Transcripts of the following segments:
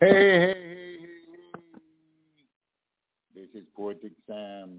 Hey. This is Poetic Sam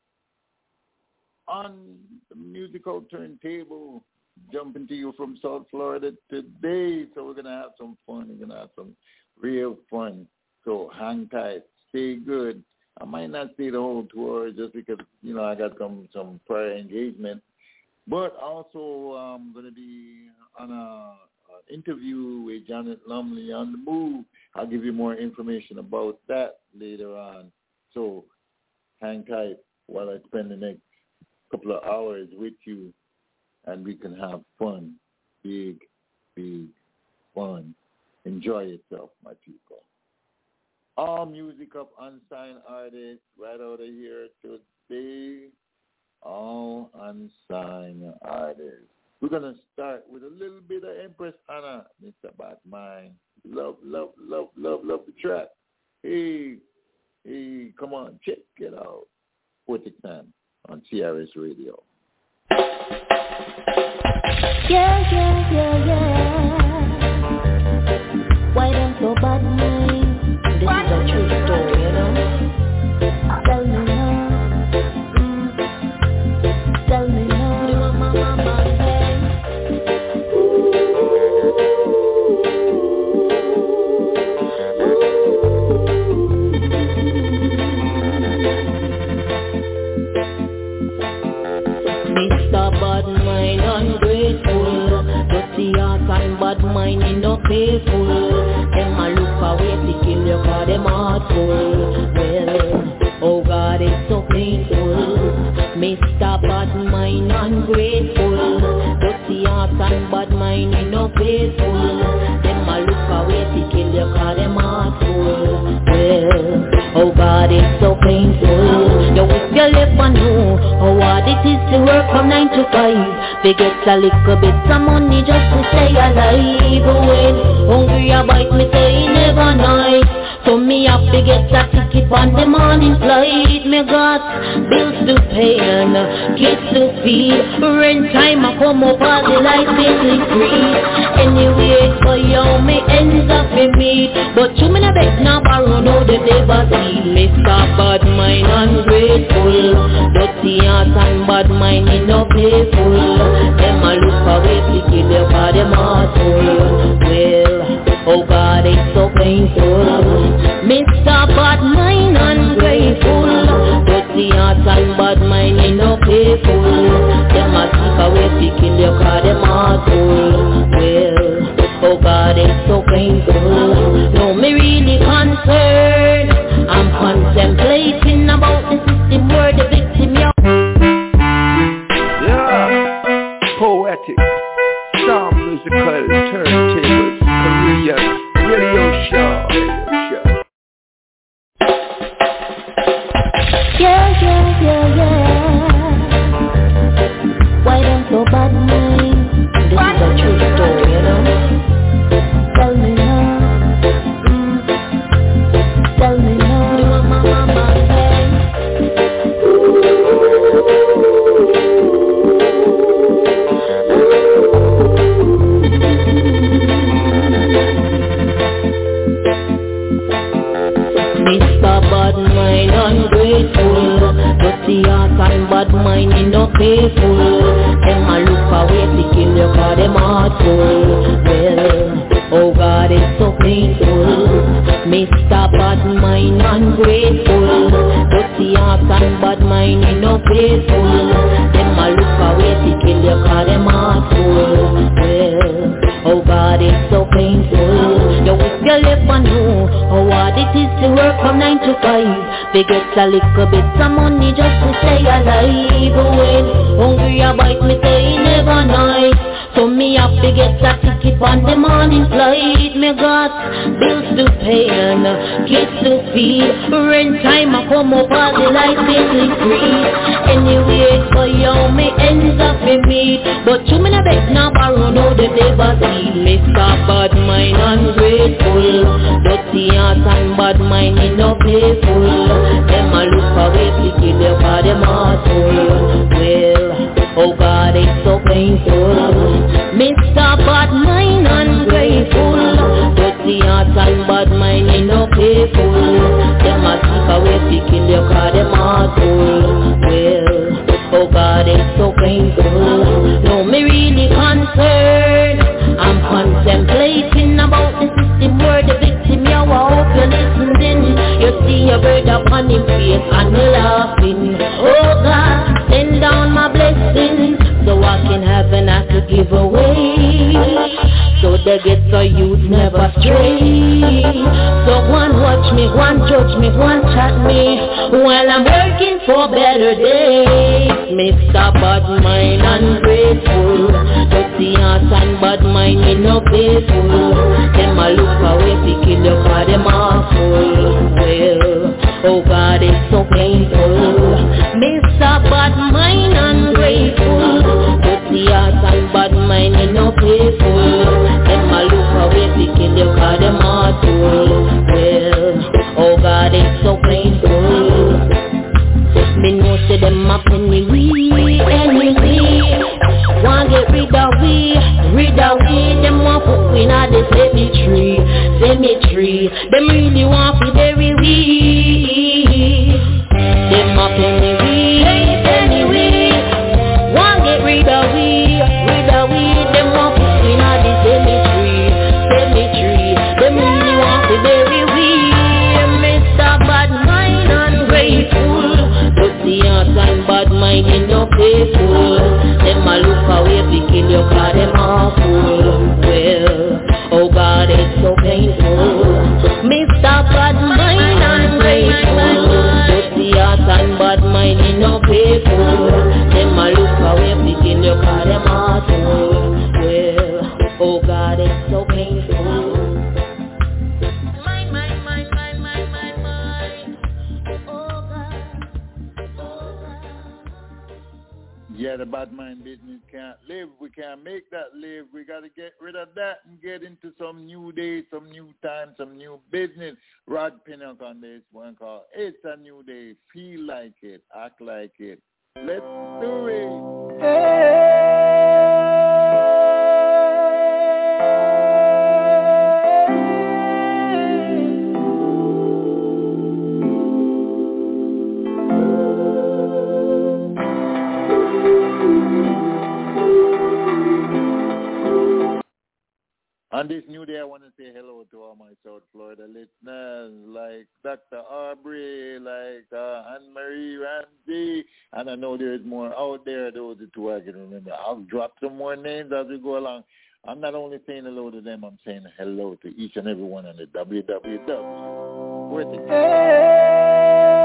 on the musical turntable, jumping to you from South Florida today. So we're going to have some fun. We're going to have some real fun. So hang tight. Stay good. I might not stay the whole tour just because, I got some prior engagement. But also I'm going to be on an interview with Janet Lumley on the Move. I'll give you more information about that later on. So hang tight while I spend the next couple of hours with you, and we can have fun, big fun. Enjoy yourself, my people. All music of unsigned artists right out of here today. All unsigned artists. We're going to start with a little bit of Empress Anna, Mr. Batman. Love the track. Hey, come on, check it out. Poetic Sam on CRS Radio. Yeah. Why don't so bad mind? This is a true story, Tell me now. Tell me now. Mama. Mr. Bad Mind ungrateful, dirty heart and bad mind in no faithful. Them a look away to kill you 'cause them heart full. Well, oh God, it's so painful. Mr. Bad Mind ungrateful, dirty heart and bad mind in no faithful. Them a look away to kill you 'cause them heart full. Well, oh God, it's so painful. You wish you never know how hard it is to work from 9 to 5. They get a little bit of money just to stay alive. When hungry I bite me say never night. So me have to get a ticket on the morning flight. Me got bills to pay and kids to feed. Rent time I come up all the lights basically free. Anyway, for you me ends up in me. But you me no beg now borrow no the never see. Mr. Bad Mind ungrateful, dirty heart and bad mind in no playful. Them a look away to kill you 'cause them heart full. Well, oh God, it's so painful. Mr. Bad Mind ungrateful, dirty heart and bad mind in no playful. Them a seek away to kill you 'cause them heart full. Well, oh God, it's so painful. No, me really concerned. I'm contemplating about the system where the victim you. Yeah, poetic, sound musical, turntables, Korean, radio show. Yeah. Why don't so bad mind? This is a true story, Tell me now. Tell me now. Mama. Mr. Bad Mind ungrateful, dirty heart and bad mind in no faithful. Them a look away to kill you 'cause them heart full. Well, oh God, it's so painful. Mr. Bad Mind ungrateful, dirty heart and bad mind in no faithful. Them a look away to kill you 'cause them heart full. Well, oh God, it's so painful. You wish you never know how hard it is to work from 9 to 5. They get a little bit of money just to stay alive. When hungry I bite me say never night. So me have to get a ticket on the morning flight. Me got bills to pay and kids to feed. Rent time I come up all the lights basically free. Anyway, for you me ends up in me. But you me no beg now borrow no the never see. Mr. Bad Mind ungrateful, dirty heart and bad mind in no playful. Them a look away to kill you 'cause them heart full. Well, oh God, it's so painful. Mr. Bad Mind ungrateful, dirty heart and bad mind you cause them heart full. Well, oh God, it's so painful. No, me really concerned. I'm contemplating about the system where the victim, you hope you're listening. You see a bird upon his face and me laughing. Oh God, send down my blessings so I can have and I could give away. So the gets a youth never stray. So one watch me, one judge me, one chat me while I'm working for better days. Mr. Bad Mind ungrateful, dirty heart and bad mind me no faithful. Them a look away to kill you cause them awful. Well, oh God, it's so painful. Mr. Bad Mind ungrateful, dirty heart and bad mind me no faithful. Them a look away to kill you cause them awful. Well, oh God, it's so painful. Me know say them a penny we anyway. Want get rid of we. Them want put we in the cemetery. Them really want to bury we. Them a penny we anyway. Want get rid of we. Them want put we in the cemetery. Them really want to bury we. Mr. Bad Mind ungrateful, dirty heart and bad mind in no faithful. Them a look away to kill you cause them awful. Well, oh God, it's so painful. Mr. Bad Mind ungrateful, dirty heart and bad mind in no faithful. Them a look away to kill you cause them awful. Well, oh God, it's so painful. Yeah, the bad mind business can't live. We can't make that live. We got to get rid of that and get into some new day, some new time, some new business. Rod Pinnock on this one called It's a New Day. Feel like it. Act like it. Let's do it. Hey. On this new day, I want to say hello to all my South Florida listeners, like Dr. Aubrey, like Anne-Marie Ramsey, and I know there's more out there. Those are two I can remember. I'll drop some more names as we go along. I'm not only saying hello to them, I'm saying hello to each and every one on the WWW. Where's it?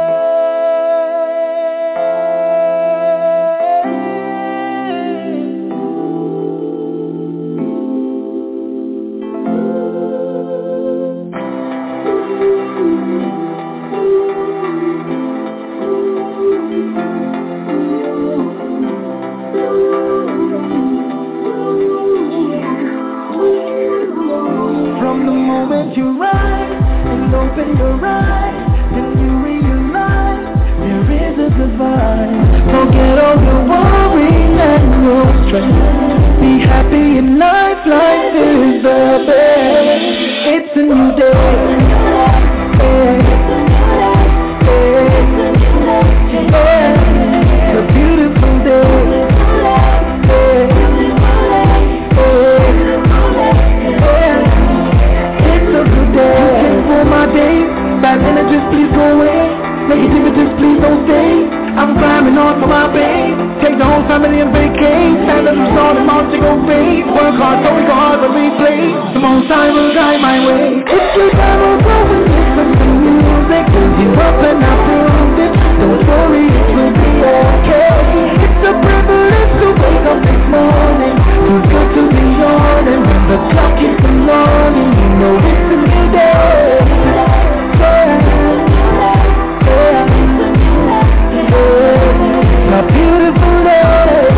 Open your eyes and you realize there is a divine. Forget all your worry and your stress. Be happy in life, life is the best. It's a new day. It's a beautiful day. It's a good day. My day, bad energies please go away. Negativities please don't stay. I'm climbing on for my babe. Take the whole family and vacate. Stand up and start the mountain go fade. Work hard so we go hard but replay. The most time will guide my way. It's the time of going, listen to music. You up and I proved it. Don't worry, it will be okay. It's a privilege to wake up this morning. Too good to be on, and when the clock is the morning, you know it's a new day. My beautiful day.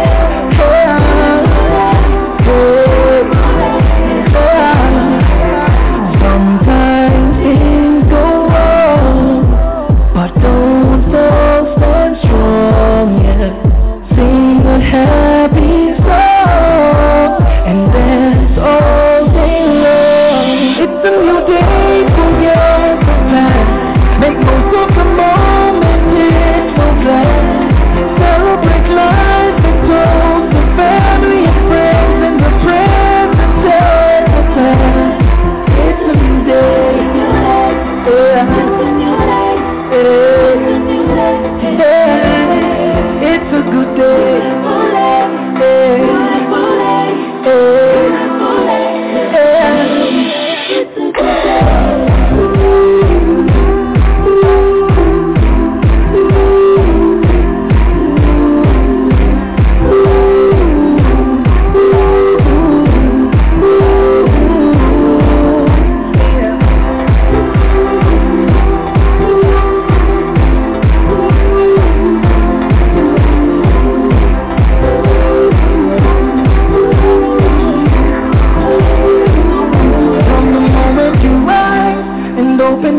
Sometimes things go wrong, but don't fall stand strong, yeah. Sing a happy song, and dance all day long. It's a new day, forget the past. Make most of the moment.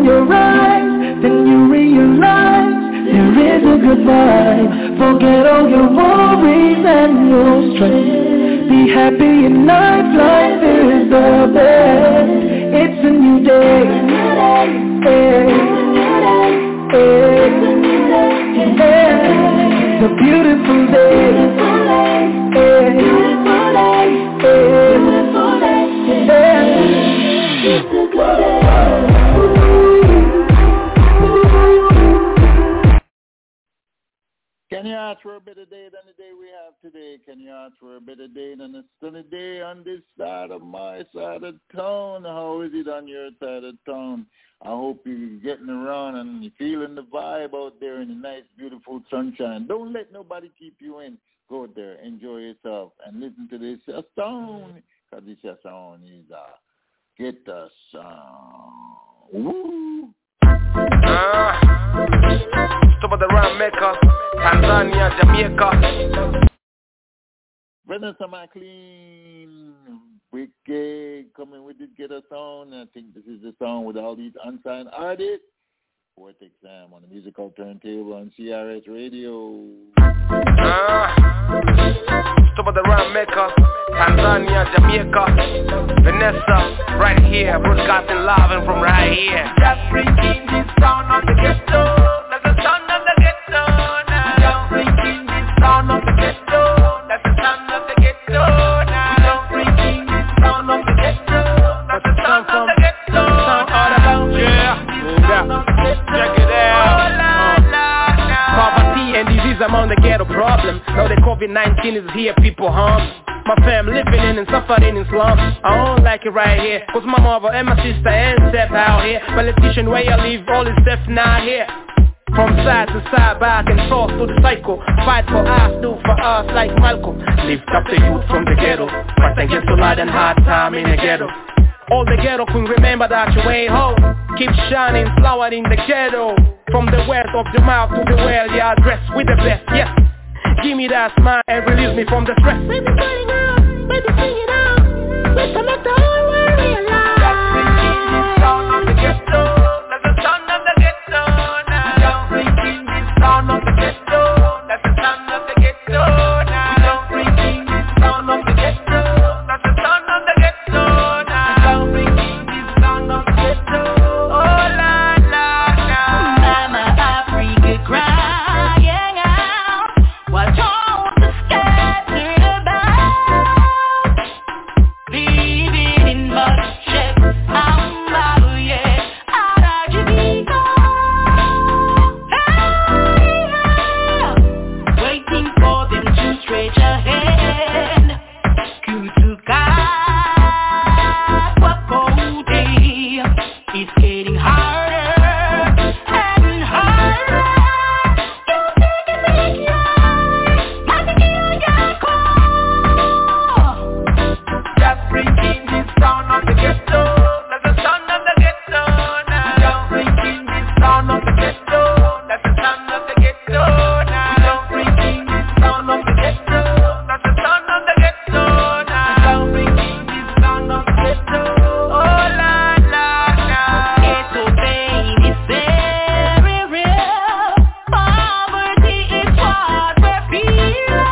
your eyes, then you realize there is a good vibe. Forget all your worries and your stress. Be happy in life, life is the best. It's a new day. It's a beautiful day. Can you ask for a better day than the day we have today? Can you ask for a better day than a sunny day on this side of my side of town? How is it on your side of town? I hope you're getting around and you're feeling the vibe out there in the nice, beautiful sunshine. Don't let nobody keep you in. Go out there, enjoy yourself, and listen to this sound, because this sound is get the sound. Woo! Top of the round Mecca, Tanzania, Jamaica. Vanessa McLean, wicked, coming with this Get a Sound. I think this is the song with all these unsigned artists. Poetic Sam on the musical turntable on CRS Radio. Top of the round Mecca, Tanzania, Jamaica. Vanessa, right here, broadcasting live and from right here. Just bringing this sound of the ghetto. That's the sound of the ghetto now. Just bringing this sound of the ghetto. That's the sound of the ghetto now. Just bringing this sound of the ghetto. That's the sound of the ghetto. Yeah. Check it out. Poverty and disease among the ghetto problem. Now the COVID-19 is here, people harm. My fam living in and suffering in slums. I don't like it right here, cause my mother and my sister and step out here. Politician where you live, all is death not here. From side to side, back and forth to the cycle. Fight for us, do for us like Malcolm. Lift up the youth from the ghetto. Fight against the light and hard time in the ghetto. All the ghetto can remember that you ain't home. Keep shining, flower in the ghetto. From the west of the mouth to the well, yeah, dressed with the best, yes. Give me that smile and release me from the stress. Baby, calling out, baby, sing it out. Let's make the whole world realize. Just bringing this sound of the ghetto. That's the sound of the ghetto now. Just bringing this sound of the ghetto. That's the sound of the ghetto now. Just bringing this sound of the ghetto. That's the sound of the ghetto now. Just bringing this sound of the ghetto. Oh la la la. Mama Africa crying out. Watch all the scattered about. Living in mud sheds. I'm out, yeah. Out of Jamaica. Hey, waiting for them to stretch a hand. Kutuka, Wakode. It's getting harder and harder. You think it makes you high, I think you're cool. Just bringing this sound of the ghetto. That's the sound of the ghetto now. Just bringing this sound of the ghetto. That's the sound of the ghetto now. Just bringing this sound of the ghetto. That's the sound of the ghetto now. Just bringing this sound of the ghetto. Oh la la la. Ghetto pain is very real. Poverty is what we're feeling.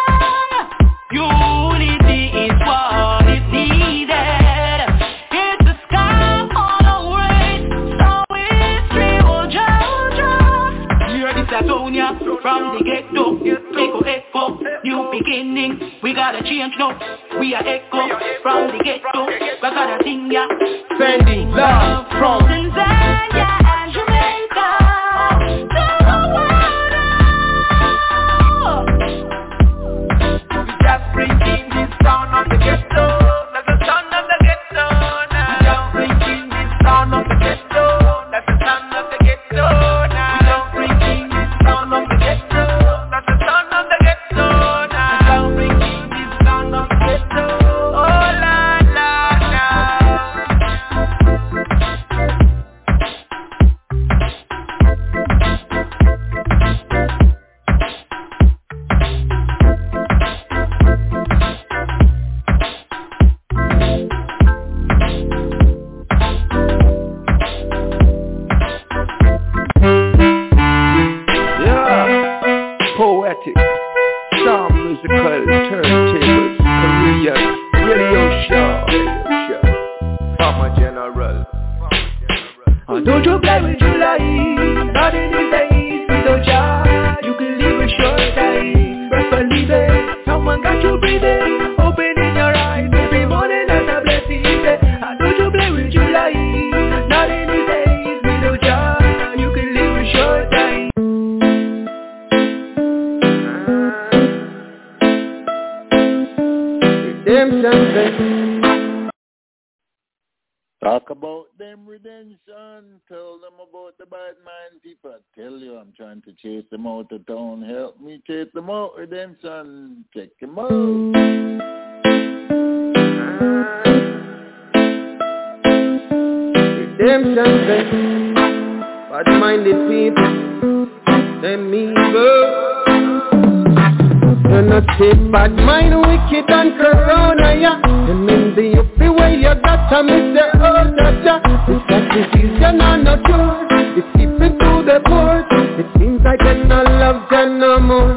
Unity is what is needed. It's the sky on our way, so history will judge us. Hear this Atonia from the ghetto. Echo, echo, new beginning. We gotta change now. We are echo from the ghetto. We gotta sing ya. Sending love from Tanzania and Jamaica to the world. just bringing this sound of the ghetto. That's the sound of the ghetto now. Just bringing this sound of the ghetto. That's the sound of the ghetto now. Just bringing this sound of the ghetto. That's the sound of the ghetto now. Just bringing this sound of the ghetto. Oh la la la. And don't you play with July. Nothing is the east without ya. You can live a short time. Rest believe it. Someone got you breathing. Opening your eyes every morning and a blessing. And don't you play with July. Nothing is the east without ya. You can live a short time. Redemption. Talk about them redemption. Tell them about the bad mind people. I tell you, I'm trying to chase them out of town. Help me chase them out. Redemption. Check them out. Redemption. Bad-minded people. Them evil. You're not say bad mind, wicked and corona, yeah. Them in the up way you got to miss the old data. This that disease, you're not cure. It's keeping to the port. It seems like you're not loved no more.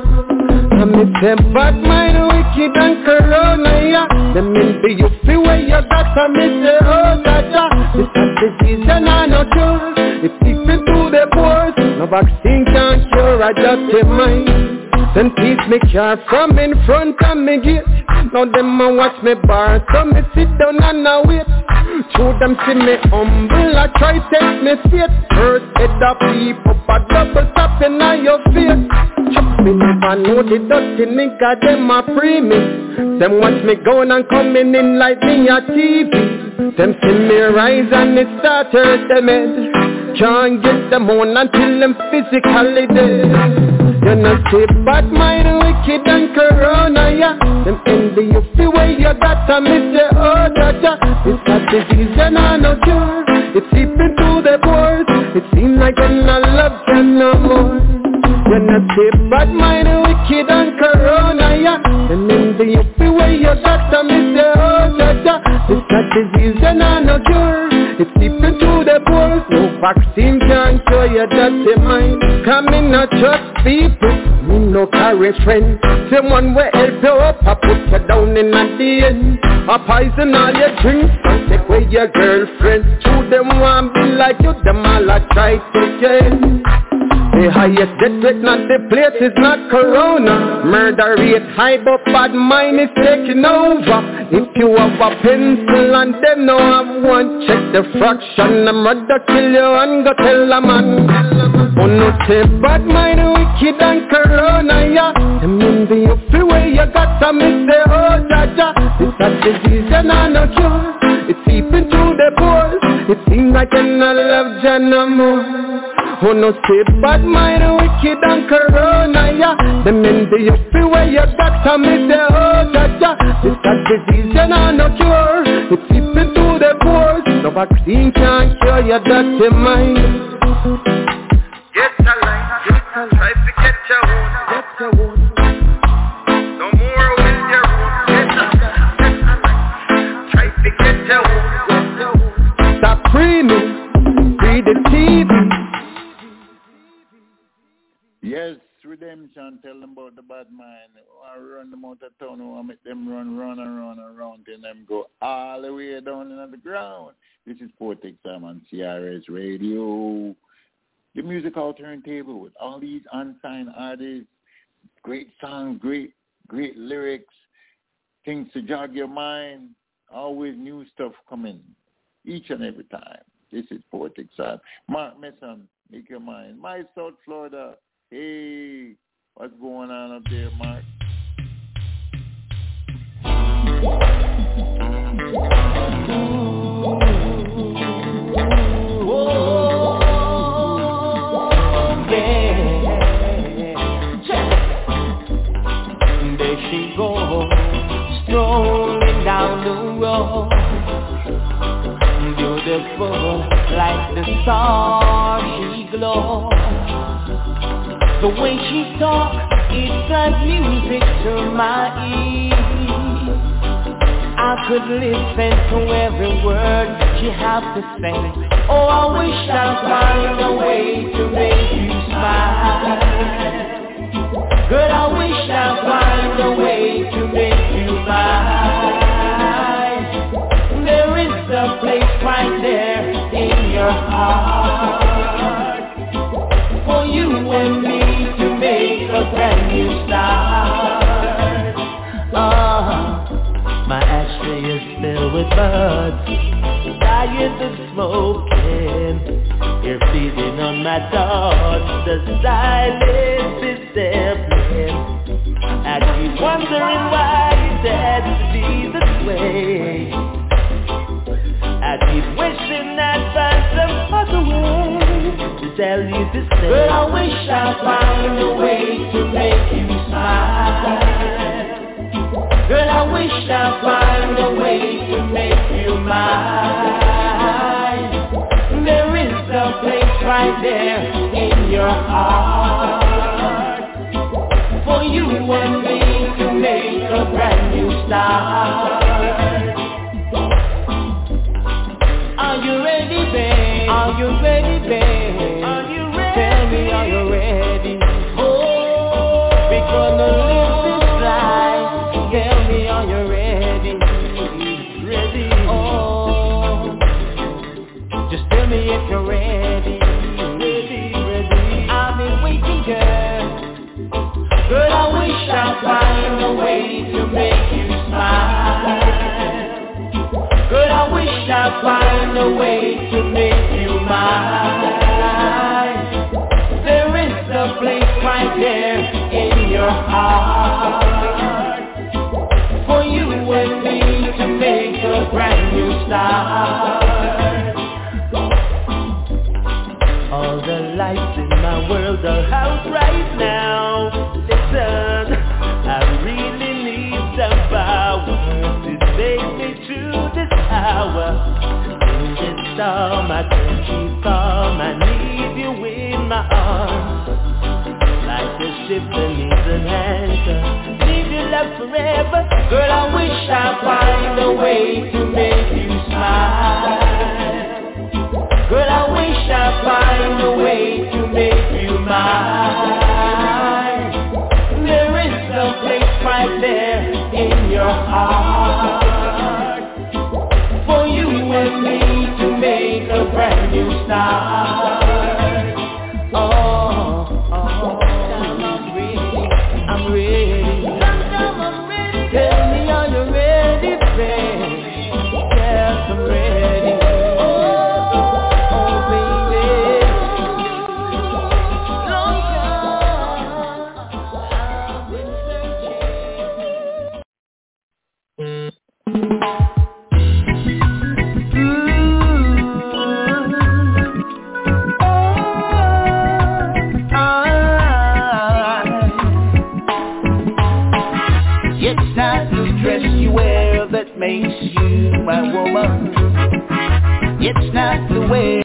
I miss them bad mind, wicked and corona, yeah. Them in the up way you got to miss the old data. This that disease, you're not cure. It's keeping to the port. No vaccine can cure, I just a mind. Then peace me car from in front of me gate. Now them a watch me bar, so me sit down and a wait. Through them see me humble, I try take me straight. First head up, peep up a double tap in your face. Chuck me never know the dirty nigga, them a premise. Them watch me going and coming in like me a TV. Them see me rise and it start hurt them head. Can't get them on until them physically dead. You're not say bad mind, wicked and corona, yeah. Them envy you feel way you got to miss the order, yeah. It's that disease and I no cure. It's seeping to the pores. It seems like you're not loved no more. You're not say bad mind, wicked and corona, yeah. Them envy you feel way you got to miss the order, yeah. It's that disease and I no cure. It's seeping to the pores. No vaccine can cure you, that's the mind. Come in not trust people. Me no carry friend. Someone will help you up, I put you down in at the end. I poison all your drinks and take away your girlfriend. Two them want be like you, them all I try to get. The highest death rate, not the place, is not corona. Murder rate high, but bad mind is taking over. If you have a pencil and them no have one, check the fraction. I'm rather kill you and go tell a man. Oh no, say bad mind, wicked and corona, yeah. Them in the up way you got to miss the old jaja. It's a disease and I no cure. It's seeping through the pores. It seems like you're not loved no more. Oh no, say bad mind, wicked and corona, yeah. Them in the up way you got to miss the old jaja. It's a disease and I no cure. It's seeping through the pores. No vaccine can cure you, that's your mind. Get your life, try to get your own. No more with your own. Get your life, try to get your own. Stop screaming, read the TV. Yes, redemption. Tell them about the bad mind. I run them out of town. I make them run around, and them go all the way down into the ground. This is Portex Sam on CRS Radio. The musical turntable with all these unsigned artists, great songs, great lyrics, things to jog your mind, always new stuff coming each and every time. This is Portex Sam. Mark Mason, make your mind. My South Florida, hey, what's going on up there, Mark? There she goes, strolling down the road, beautiful like the star she glows. The way she talks, it's like music to my ears. I could listen to every word she has to say. Oh, I wish I'd find a way to make you smile. Girl, I wish I'd find a way to make you mine. There is a place right there in your heart. buds, tired of smoking. You're feeding on my thoughts, the silence is deafening. I keep wondering why it had to be this way. I keep wishing I'd find some other way to tell you to stay. But I wish I'd find a way to make you smile. Girl, I wish I'd find a way to make you mine. There is a place right there in your heart for you and me to make a brand new start. Are you ready, babe? Are you ready, babe? Are you ready? Tell me, are you ready? Oh, we're gonna live this life. Tell me, are you ready? Ready? Oh, just tell me if you're ready. Ready, ready. I've been waiting, girl. Girl, I wish I'd find a way to make you smile. Girl, I wish I'd find a way to make you mine. There is a place right there in your heart for you and me to make a brand new start. All the lights in my world are out right now. Listen, I really need some power to take me to this hour. In this storm I can't keep calm. I need you in my arms, like a ship that needs an anchor. Need your love forever. Girl, I wish I'd find a way to make you smile. Girl, I wish I'd find a way to make you mine. There is a place right there in your heart for you and me to make a brand new start. Oh, I'm ready. I'm ready. Tell me, are you ready, babe? Yes, I'm ready. Makes you my woman. It's not the way.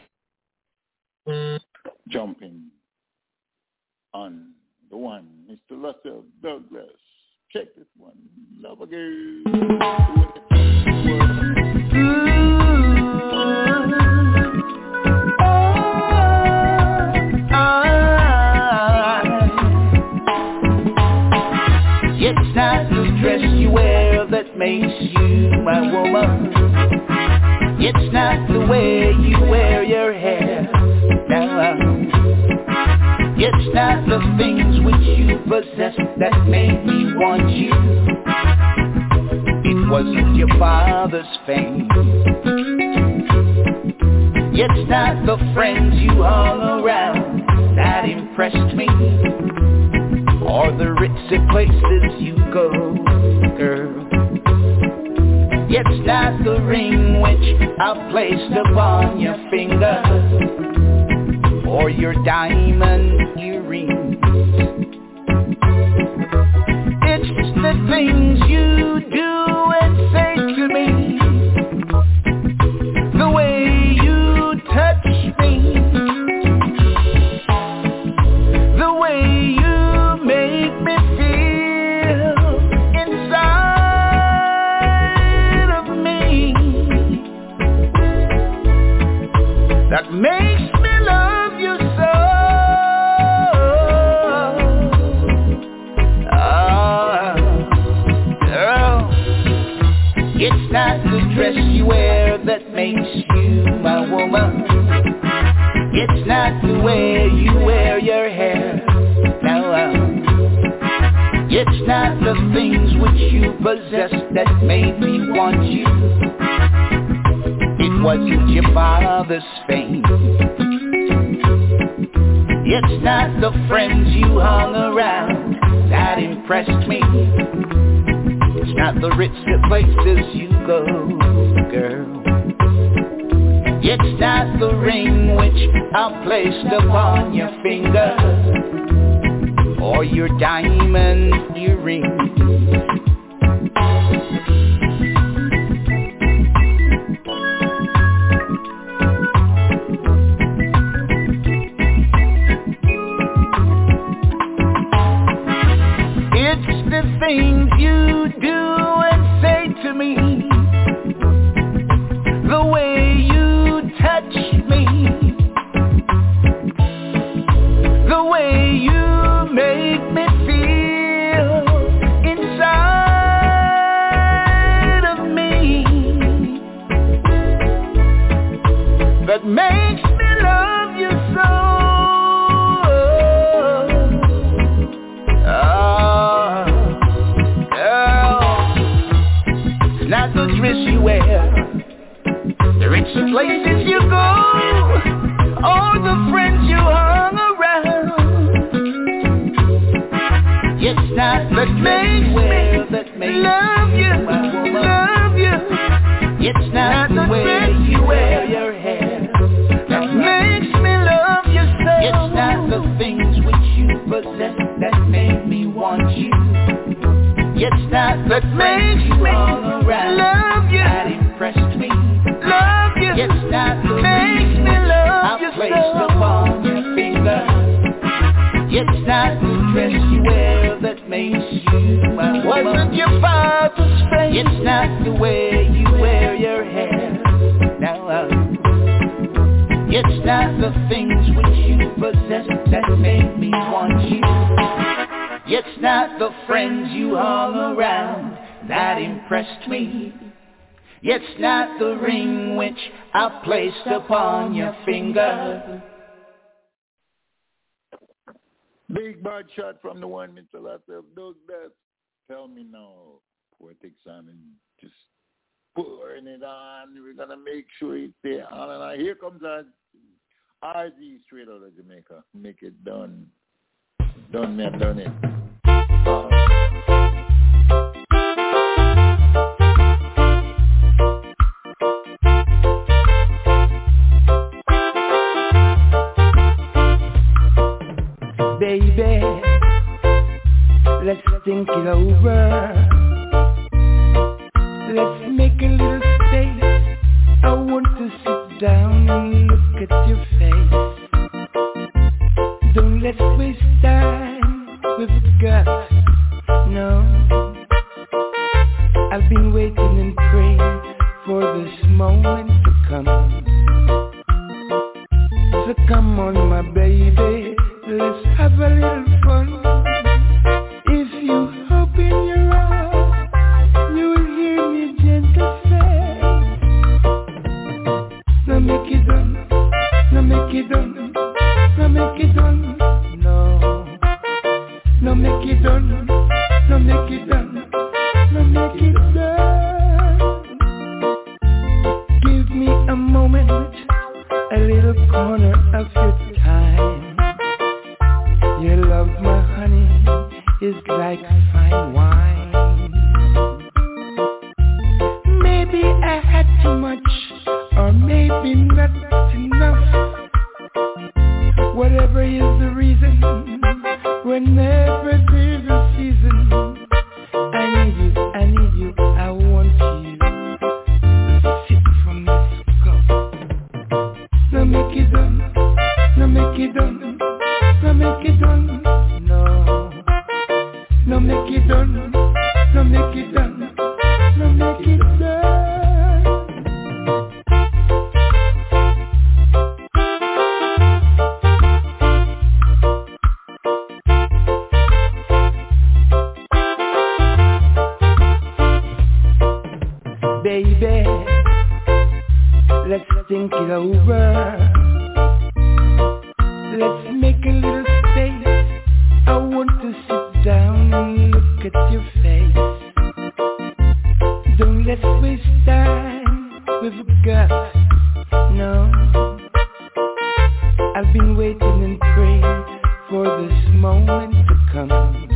Jumping on the one, Mr. Russell Douglas. Check this one. Love again. It's not the dress you wear that makes you my woman. It's not the way you wear your hair. No. It's not the things which you possess that made me want you. It wasn't your father's fame. It's not the friends you hung around that impressed me, or the ritzy places you go, girl. It's not the ring which I placed upon your finger, or your diamond earrings. It's the things you do and say to me, the way you touch me, the way you make me feel inside of me, that makes me love you so. Girl, it's not the dress you wear that makes you my woman. It's not the way you wear your hair. It's not the things which you possess that made me want you. wasn't your father's fame. It's not the friends you hung around that impressed me. It's not the rich places you go, girl. It's not the ring which I placed upon your finger, or your diamond earring. Things you do and say to me, the way you touch me, the way you make me feel inside of me, that makes me love you so. Not the dress you wear, the rich places you go, or the friends you hung around. It's not the makes me love you, love you. It's not the way you wear your hair that makes me love you so. It's not the things which you possess that make me want you. It's not that makes me love you, that impressed me, love you. It's not that makes me love you so. I placed upon your finger. It's not the dress you wear that makes you my woman. Wasn't your father's face. It's not the way you wear your hair. Now, it's not the things which you possess that make me want you. It's not the friends you hung around that impressed me. It's not the ring which I placed upon your finger. Big bad shot from the one Mr. Lasser does that. Tell me now, Poetic Simon, just pouring it on. We're going to make sure it's there on and on. Here comes our RZ straight out of Jamaica. Make it done. Done, man, done it. Baby, let's think it over. Let's make a little space. I want to sit down and look at your face. Don't let's waste time with God. No, I've been waiting and praying for this moment to come. So come on, my baby, let's have a little fun. If you open your eyes, you will hear me gentle say, now make it done, now make it done, now make it done. No make it done, no make it done, no make it done. Give me a moment, a little corner of your time. Your love, my honey, is like fine wine. Maybe I had too much, or maybe not enough. Whatever is the reason, whenever there's a season, I need you, I want you. Sip from this cup. Now make it done, now make it done, now make it done. No make it done, no make it done, no make it done. Baby, let's think it over. Let's make a little space. I want to sit down and look at your face. Don't let's waste time with God. No, I've been waiting and praying for this moment to come.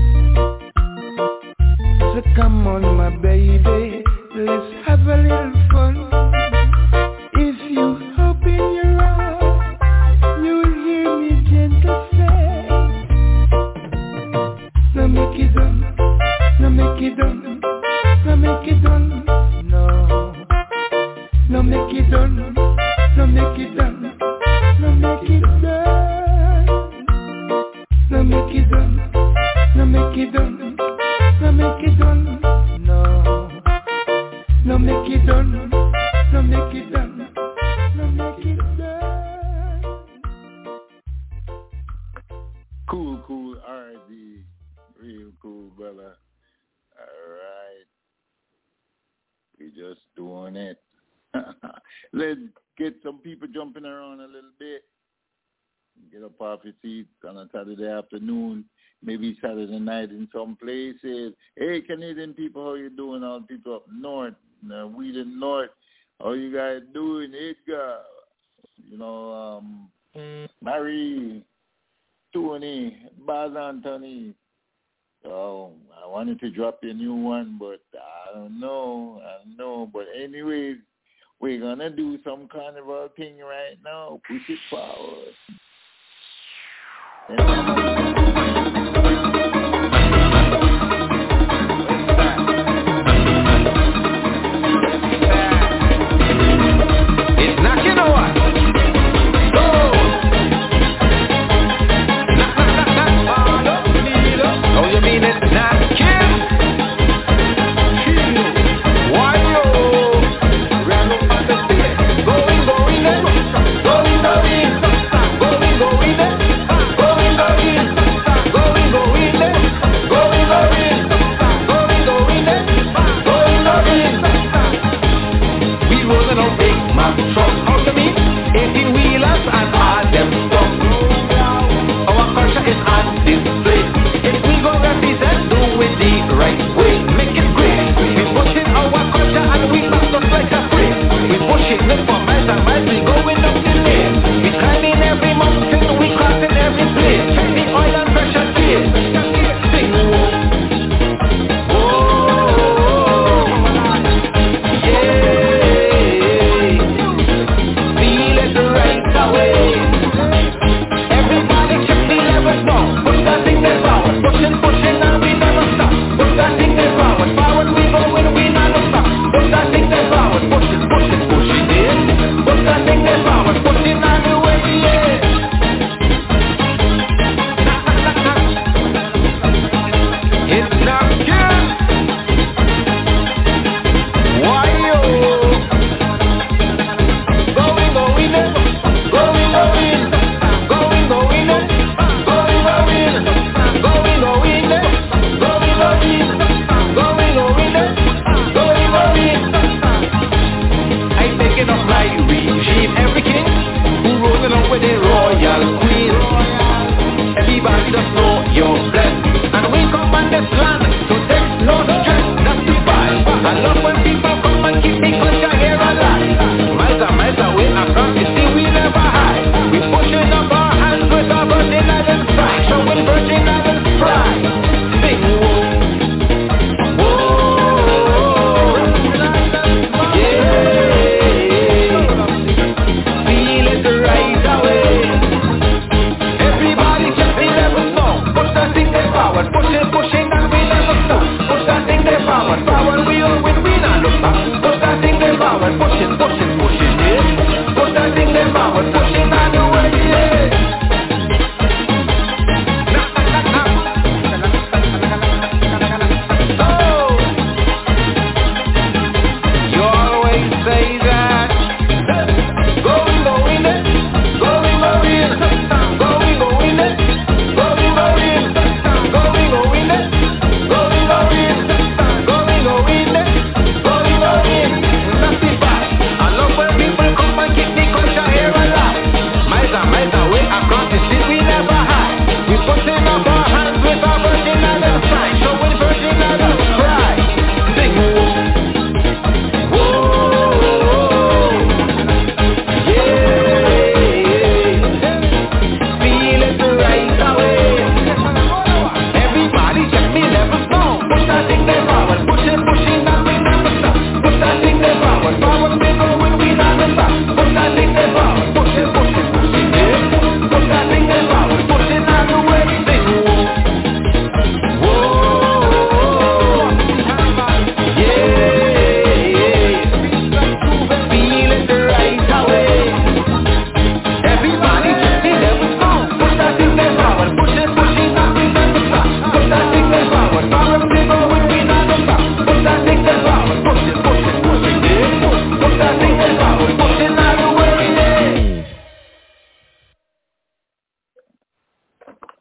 So come on, my baby, let's have a little fun. If you open your eyes, you'll hear me gentle say, no make it done, no make it done, no make it done, no. No make it done, no make it done, no make it done. No make it done, no make it done, no make it done, no. No make it done, no make it done, no make it done. Cool, RD. Real cool, brother. Alright. We just doing it. Let's get some people jumping around a little bit. Get up off your seats on a Saturday afternoon, maybe Saturday night in some places. Hey, Canadian people, how you doing? All people up north, Wheaton North, how you guys doing? Edgar, Mary, Tony, Baz Anthony. Oh, I wanted to drop you a new one, but I don't know. But anyways, we're going to do some carnival thing right now. Push it forward. It's knocking or what? Go! Knock. Oh, you mean it's knocking? Why yo? Going.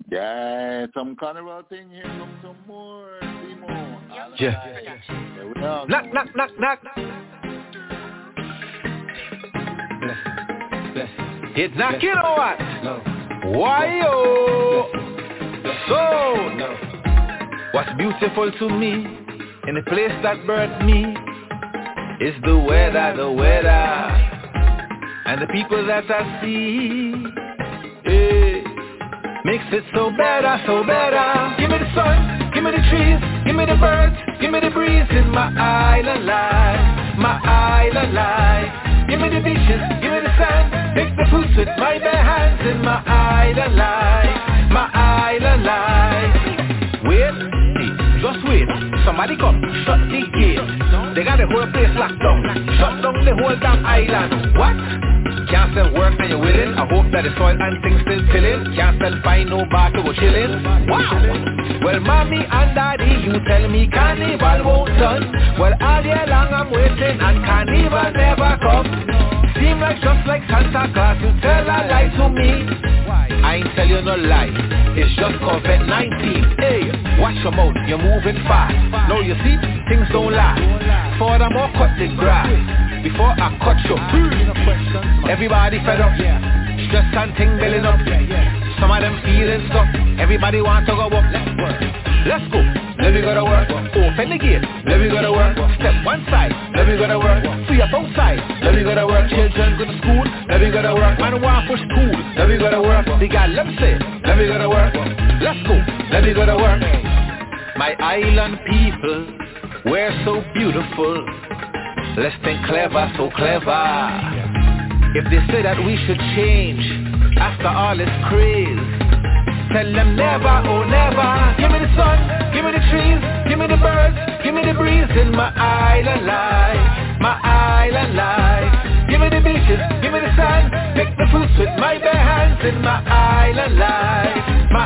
Yeah, some carnival thing here. Come some more. Yeah. Knock. It's not, you know what? No. Why, oh? So, no. What's beautiful to me in the place that birthed me is the weather, and the people that I see. Hey, makes it so better. Give me the sun, give me the trees, give me the birds, give me the breeze in my island life. Give me the beaches, give me the sand, pick the fruits with my bare hands in my island life. Wait, just wait, somebody come, shut the gate. They got the whole place locked down, shut down the whole damn island. What? Can't sell work and you're willing. I hope that the soil and things still chilling. Can't sell fine, no bar to go chilling. Wow. Well, mommy and daddy, you tell me carnival won't done. Well, all year long I'm waiting and carnival never come. Seem like just like Santa Claus, you tell a lie to me. I ain't tell you no lie, it's just COVID-19. Hey, watch your mouth, you're moving fast. Now you see, things don't last. Furthermore, cut the grass before I cut your everybody fed up, stress and thing building up. Some of them feeling stuck, everybody want to go up. Let's go, let me go to work. Open the gate, let me go to work. Step one side, let me go to work. Free up both sides, let me go to work. Children go to school, let me go to work. Man want push school, let me go to work. The guy let me say, let me go to work. Let's go, let me go to work. My island people, we're so beautiful. Let's think clever, so clever. If they say that we should change after all this craze, tell them never, oh never. Give me the sun, give me the trees, give me the birds, give me the breeze in my island life. Give me the beaches, give me the sand, pick the fruits with my bare hands in my island life.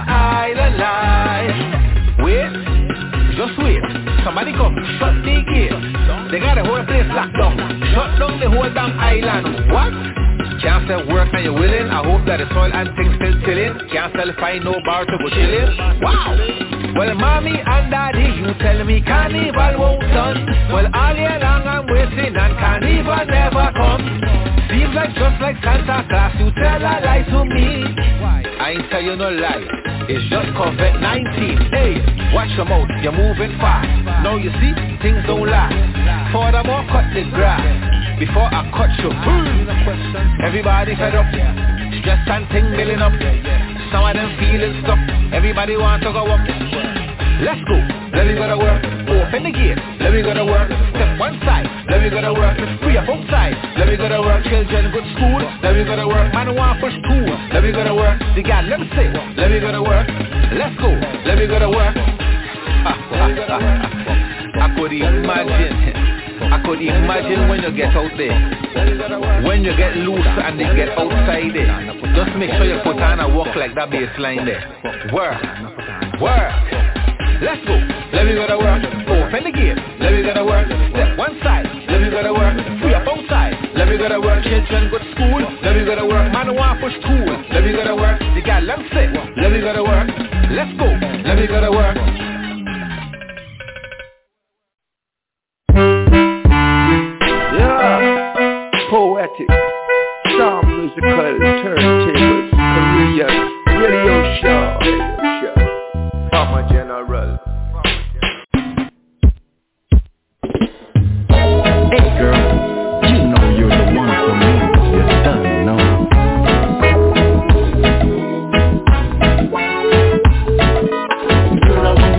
Wait, just wait. Somebody come, shut the gate. They got the whole place locked down. Shut down the whole damn island. What? Can't sell work and you're willing. I hope that the soil and things still chilling. Can't sell fine, no bar to go chilling. Wow. Well, mommy and daddy, you tell me carnival won't done. Well, all year long I'm waiting and carnival never come. Seems like just like Santa Claus, you tell a lie to me. I ain't tell you no lie, it's just COVID-19. Hey, watch your mouth, you're moving fast. Now you see, things don't last. Furthermore, cut the grass before I cut you. Everybody fed up, stress and thing building up. Some of them feeling stuck, everybody want to go up. Let's go, let me go to work. Open the gate, let me go to work. Step one side, let me go to work. Free up both sides, let me go to work. Children go to school, let me go to work. Man want push school, let me go to work. The guy let me say, let me go to work. Let's go, let me go to work. I could imagine when you get out there, when you get loose and they get outside there. Just make sure you put on a walk like that baseline there. Work. Let's go, let me go to work. Open the gate, let me go to work. Step one side, let me go to work. Free up both sides, let me go to work. Children go to school, let me go to work. Man want push school, let me go to work. The guy let me sit, let me go to work. Let's go, let me go to work. Yeah, poetic, sound musical, turntables, Korean radio show. Farmer General. Hey girl, you know you're the one for me. You're done, no. You know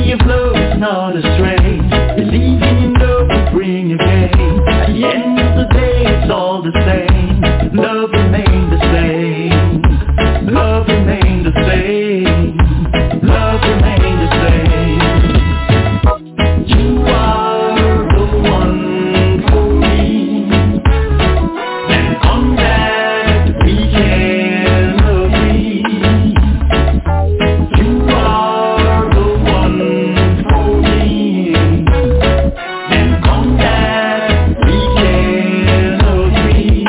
quality of love is not a strain. Believing in love will bring you gain. At the end of the day, it's all the same. Love remains the same. Love remains the same. Love remains the same. You are the one for me, and on that we can agree. You are the one for me, and on that we can agree.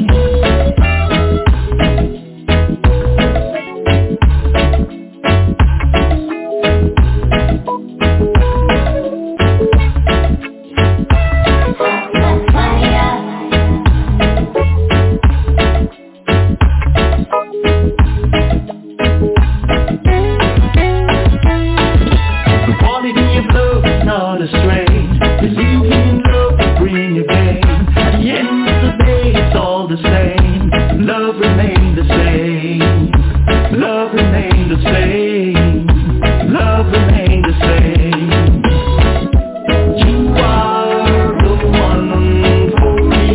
The quality of love is not a strain. Believing in love will bring you gain. At the end of the day, it's all the same. Love remains the same. Love remains the same. Love remains the same. You are the one for me,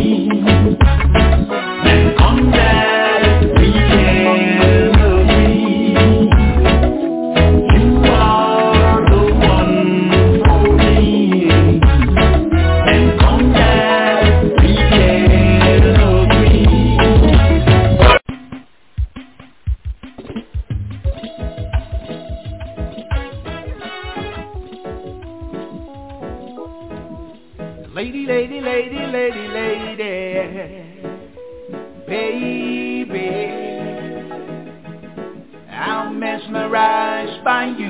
and on that we can agree. You are the one for me, and on that we can agree. Lady, lady, lady, lady, lady, baby, I'm mesmerized by you.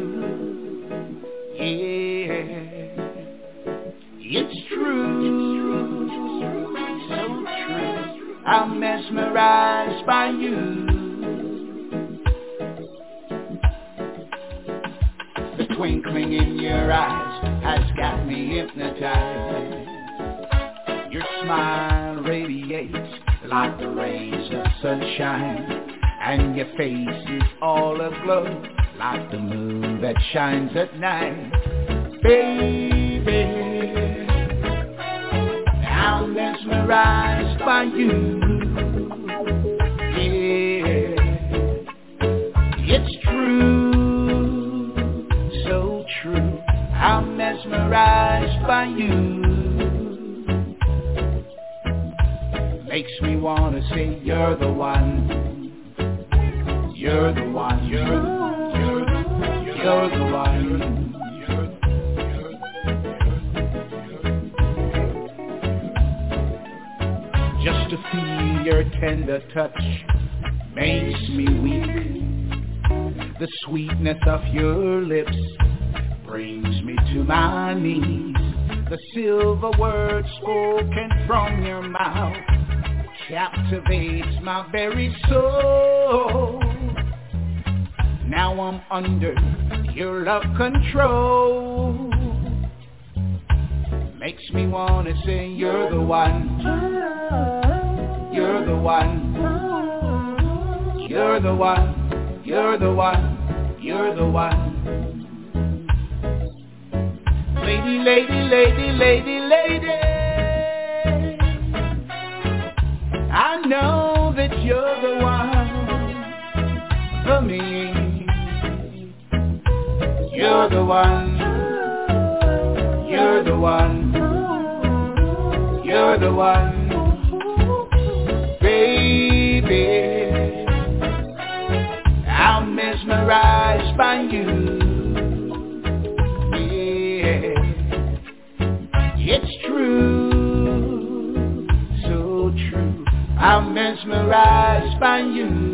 Yeah, it's true, so true. I'm mesmerized by you. The twinkling in your eyes has got me hypnotized. Your smile radiates like the rays of sunshine, and your face is all aglow like the moon that shines at night. Baby, I'm mesmerized by you. Yeah, it's true, so true. I'm mesmerized by you. Makes me wanna say you're the one. You're the one. You're the one. Just to feel your tender touch makes me weak. The sweetness of your lips brings me to my knees. The silver words spoken from your mouth captivates my very soul. Now I'm under your love control. Makes me wanna say you're the one. You're the one. You're the one. You're the one. You're the one. Lady, lady, lady, lady, lady, I know that you're the one for me. You're the one. You're the one. You're the one. Baby, I'm mesmerized by you. It's true, so true. I'm mesmerized by you.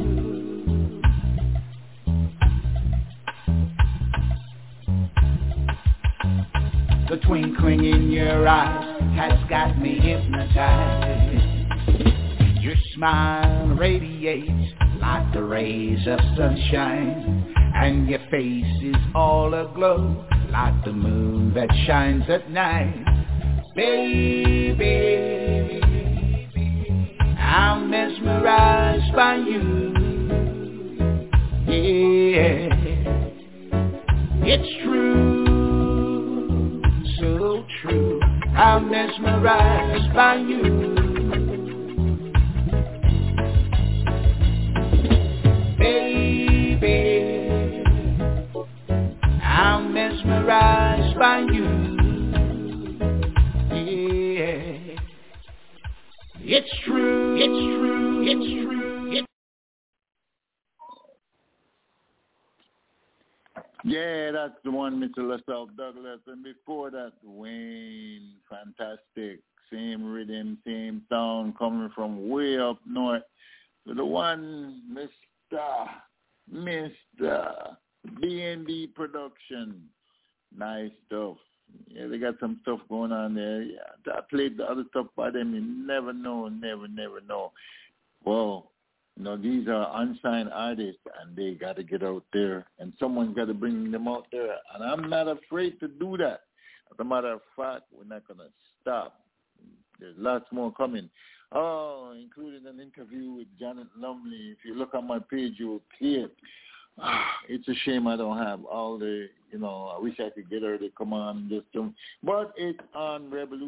The twinkling in your eyes has got me hypnotized. Your smile radiates like the rays of sunshine, and your face is all aglow like the moon that shines at night. Baby, I'm mesmerized by you. Yeah, It's true, so true. I'm mesmerized by you. Baby, I'm mesmerized by you. Yeah. It's true, it's true, it's true. Yeah, that's the one, Mr. LaSalle Douglas. And before that, Wayne, fantastic. Same rhythm, same sound, coming from way up north. So the one, Mr. B&B Production. Nice stuff. Yeah, they got some stuff going on there. Yeah, I played the other stuff by them. You never know, never know. Well, you know, these are unsigned artists, and they got to get out there, and someone's got to bring them out there. And I'm not afraid to do that. As a matter of fact, we're not going to stop. There's lots more coming. Oh, including an interview with Janet Lumley. If you look on my page, you will see it. It's a shame I don't have all the, you know, I wish I could get her to come on just to, but it's on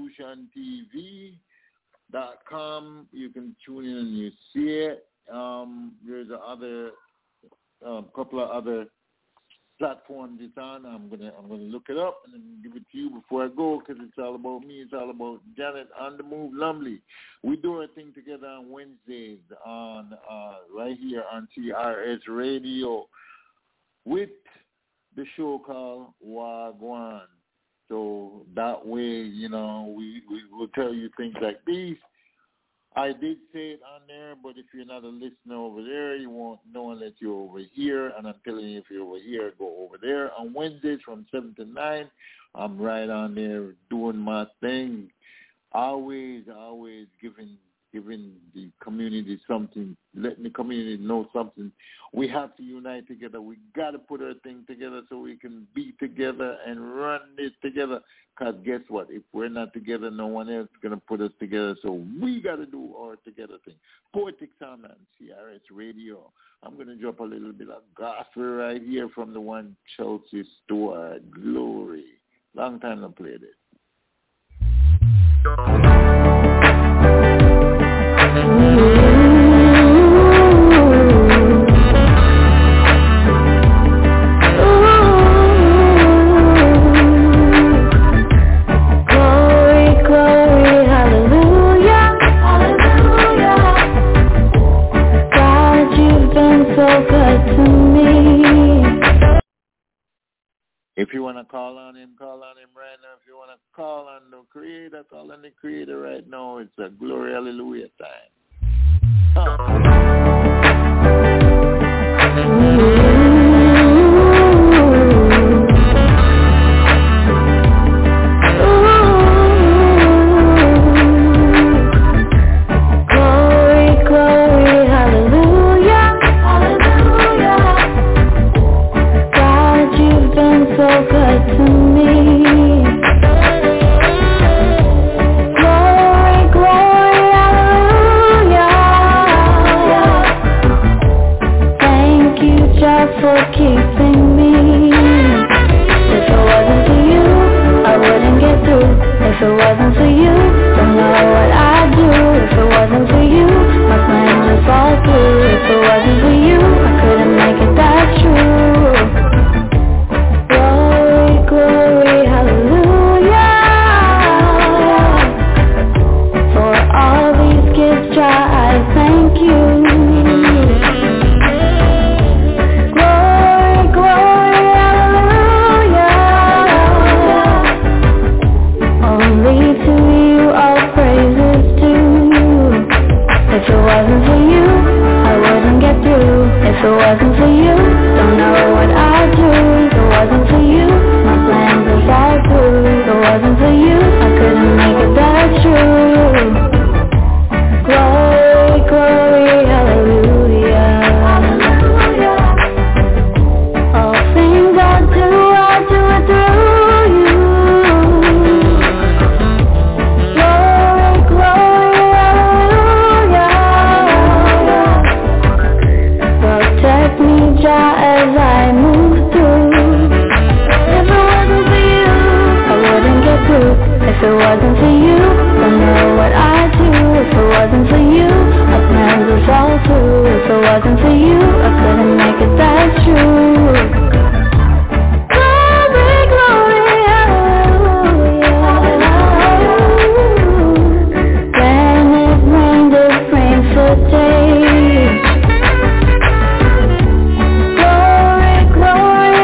revolutiontv.com. You can tune in and you see it. There's a other couple of other platforms it's on. I'm gonna look it up and then give it to you before I go, because it's all about me. It's all about Janet on the Move Lumley. We do our thing together on Wednesdays on right here on TRS Radio with the show called Wagwan. So that way, you know, we will tell you things like these. I did say it on there, but if you're not a listener over there, you won't know unless you're over here. And I'm telling you, if you're over here, go over there. On Wednesdays from 7 to 9, I'm right on there doing my thing. Always giving the community something, letting the community know something. We have to unite together. We got to put our thing together so we can be together and run this together. Because guess what? If we're not together, no one else is going to put us together. So we got to do our together thing. Poetic Sound on CRS Radio. I'm going to drop a little bit of gospel right here from the one Chelsea Stewart, Glory. Long time I played it. If you want to call on him right now. If you want to call on the Creator, call on the Creator right now. It's a Glory Hallelujah time. Glory, hallelujah. it wasn't for you, don't know what I'd do. If it wasn't for you, my plans would fall through. If it wasn't for you, I couldn't make it, that's true. Glory, glory, hallelujah. When it rained, it rained for days. Glory, glory,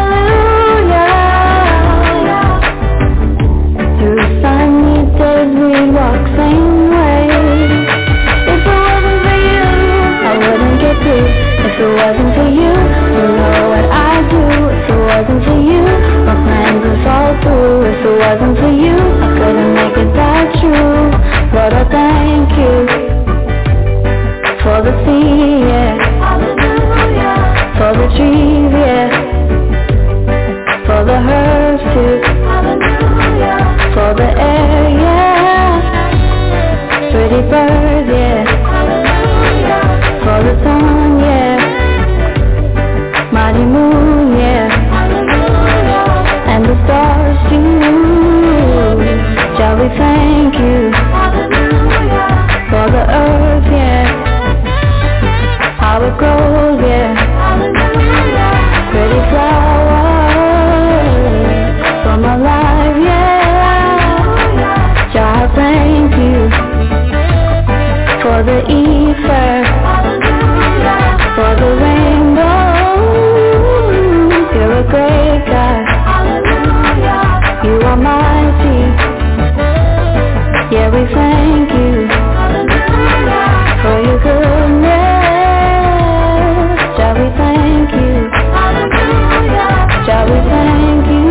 hallelujah. Through sunny days we walk same way. If it wasn't for you, I wouldn't get through. If it wasn't for you, you know what I'd do. If it wasn't for you, my plans would fall through. If it wasn't for you, I couldn't make it, that true. Lord, I thank you for the sea, yeah. Hallelujah. For the trees, yeah. For the herbs too. Hallelujah. For the air, yeah. Pretty birds, yeah. Hallelujah. For the sun, yeah. Mighty moon, yeah. Hallelujah. And the stars too. Shall we thank you? Hallelujah. For the earth, yeah. How it grows, yeah. Hallelujah. Pretty flowers for my life, yeah. Jah, thank you for the ether, for the rainbow. You're a great God. You are mighty. Yeah, we thank you for your goodness. Shall we thank you? Shall we thank you?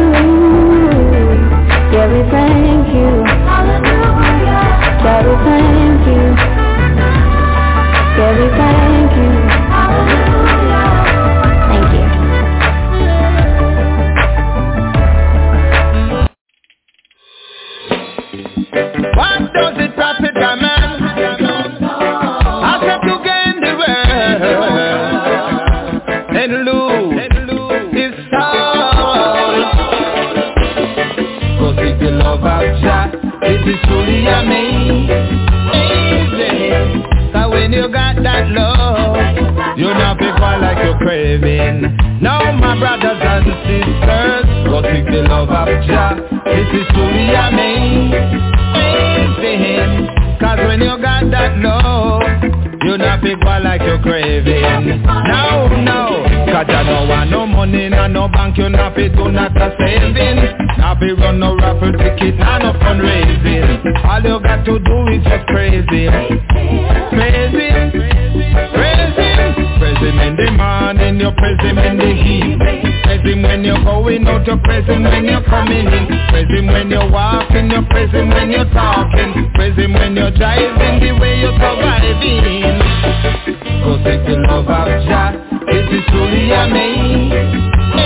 Yeah, we thank you. Shall we thank you? Yeah, we thank you. Thank you. What does it profit a man? After to gain the world and lose his soul. Cause if you love of Jah, it is truly amazing. So when you got that love, you're not people like you're craving. Now my brothers and sisters, cause if you love of Jah, it is truly amazing. Cause when you got that love, you're not people like you're craving. No, cause you don't want no money, no bank, you're not pay to not a saving. Now be run no raffle ticket, no fundraising. All you got to do is just praise him. Praise him, praise him. Praise him in the morning, you praise him in the evening. Praise him when you're going out, you praise him when you're coming in. Praise him when you're walking, you praise him when you're talking. Praise him when you're driving, the way you're surviving. Cause if you love of Jah, it is truly amazing.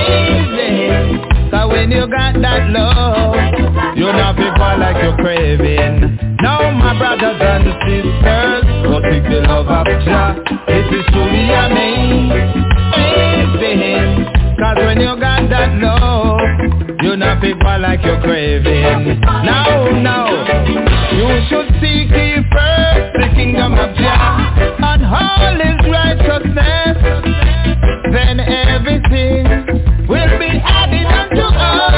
So when you got that love, you're not people like you're craving. Now my brothers and sisters, cause if you love of Jah, it is truly amazing. Cause when you got that love, you're not people like you're craving. No, you should seek ye first the kingdom of Jah and all his righteousness. Then everything will be added unto us.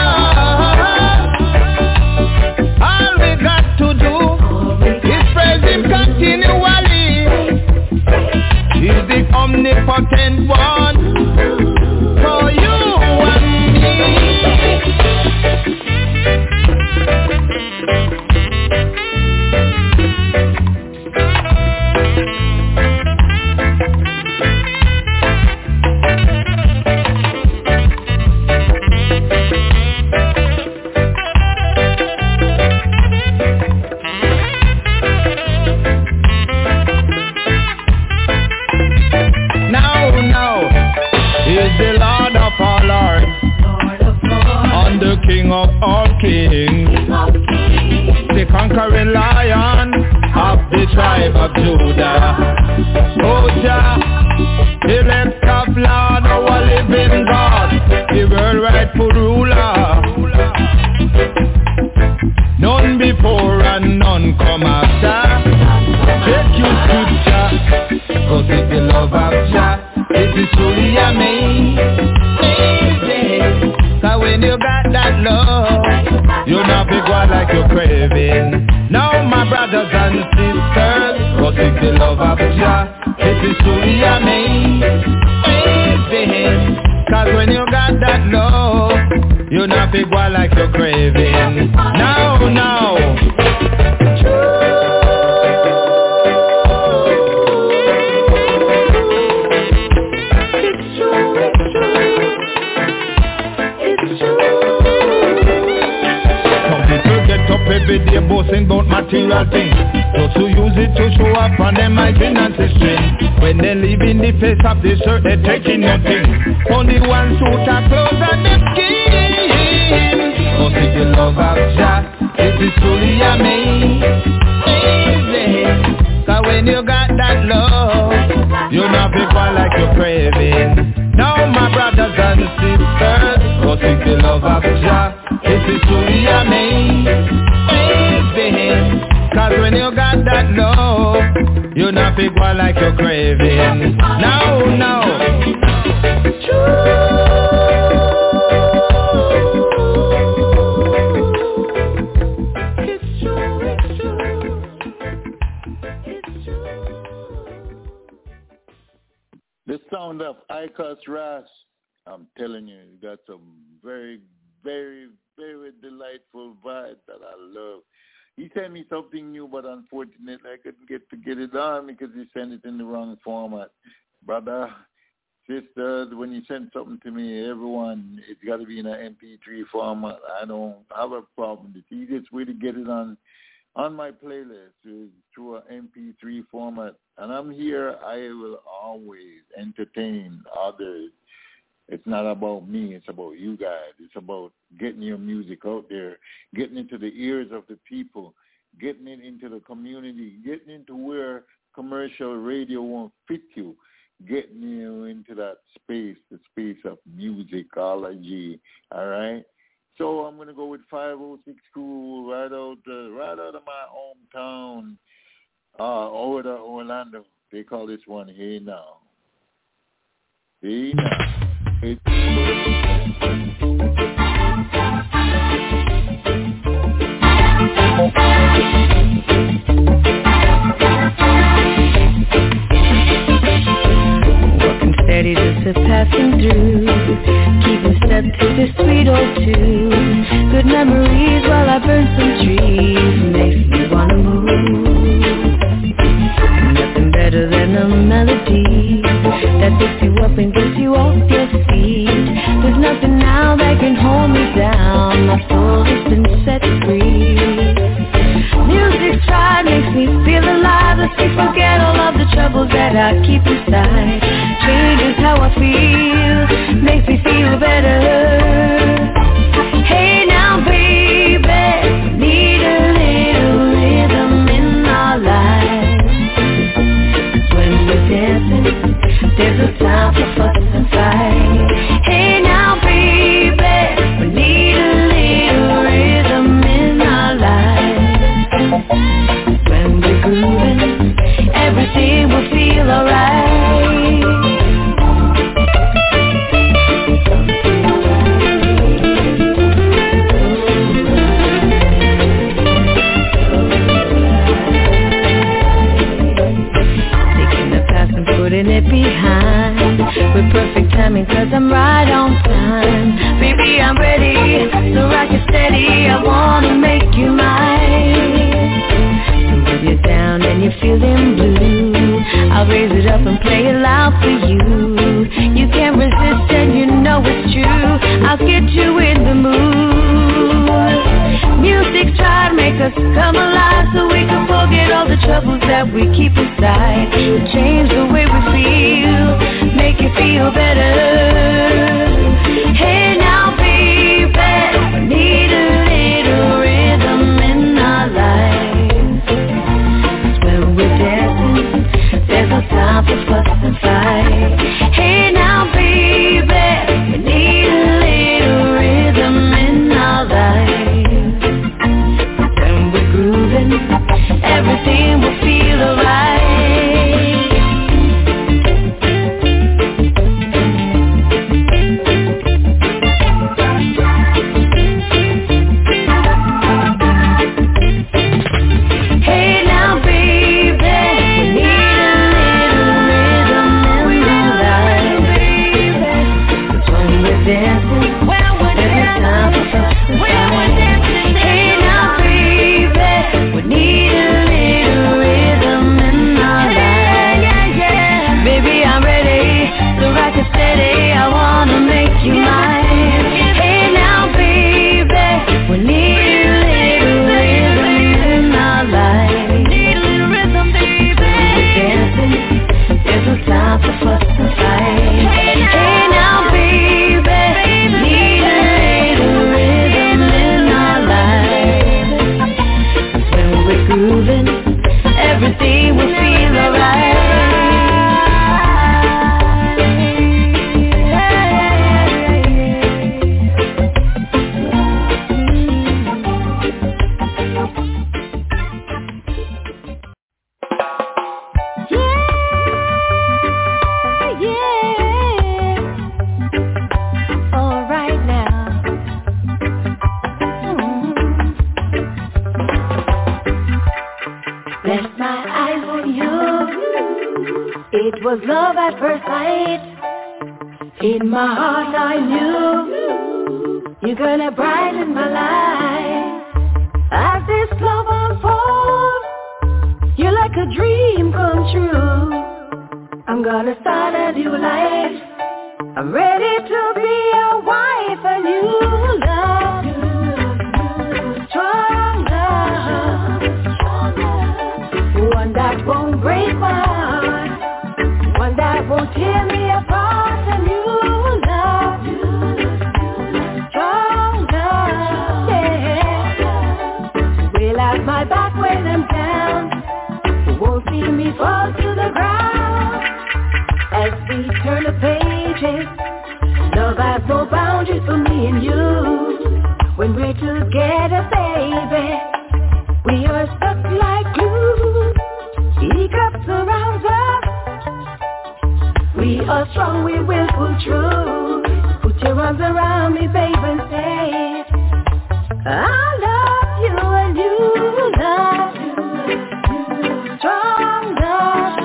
All we got to do is praise him continually. He's the omnipotent one for you and me. King of all kings, the conquering lion of the tribe of Judah. Oh Jah, elect of Lord, our living God, the world rightful ruler. None You not big one like you're craving. Now my brothers and sisters, go seek the love of Jah. This is truly amazing. Cause when you got that love, you not big one like you're craving. No. Every day boasting about material things, just to use it to show up on them my finances string. When they live in the face of the shirt, they taking nothing. Only one suit of clothes and them skin. Oh, see the love of Jah, it is truly amazing. Cause when you got that love, you're not people like you're craving. Now my brothers and sisters, go seek the love of Jah, it is truly amazing. Cause when you got that love, you're not big one like you're craving. No. It's true. The sound of Icos Ras, I'm telling you, you got some very, very, very delightful vibe that I love. He sent me something new, but unfortunately I couldn't get it on because he sent it in the wrong format. Brother, sisters, when you send something to me, everyone, it's got to be in an MP3 format. I don't have a problem. The easiest way to get it on my playlist is through an MP3 format. And I'm here, I will always entertain others. It's not about me. It's about you guys. It's about getting your music out there, getting into the ears of the people, getting it into the community, getting into where commercial radio won't fit you, getting you into that space, the space of musicology, all right? So I'm going to go with 506 Cool right out of my hometown, over to Orlando. They call this one Hey Now. Hey Now. Welcome steady, just a passing through, keeping step to the sweet old tune. Good memories while I burn some trees, makes me wanna move. Nothing better than a melody that picks you up and gets you off your feet. There's nothing now that can hold me down. My soul has been set free. Music's tried, makes me feel alive. Lets me forget all of the troubles that I keep inside. Changes how I feel, makes me feel better. Hey now baby, need a little rhythm in our lives. When we're dancing, there's no time for fuss and fight. Hey now baby, we need a little rhythm in our lives. When we're grooving, everything will feel alright. Putting it behind with perfect timing, cause I'm right on time. Baby, I'm ready, so rock it steady. I wanna make you mine. So when you're down and you're feeling blue, I'll raise it up and play it loud for you. You can't resist and you know it's true. I'll get you in the mood. Music's trying to make us come alive, so we can forget all the troubles that we keep inside. Change the way we feel, make you feel better. Hey now baby, we need a little rhythm in our lives. 'Cause when we're dancing, there's no time for fuss and fight. Hey now baby, we need a little rhythm in our lives. When we're grooving, everything will feel alright. It was love at first sight. In my heart I knew you're gonna brighten my life. As this love unfolds, you're like a dream come true. I'm gonna start a new life. I'm ready to be a wife and you love. Strong love. One that won't break my heart. One that won't tear me apart and you love. Strong love, yeah. Will have my back when I'm down. Won't see me fall to the ground. As we turn the pages, love has no boundaries for me and you. When we're together, baby, we are stuck like glue. He cups around us. We are strong, we will pull through. Put your arms around me, baby, and say, I love you and you love you. Strong love.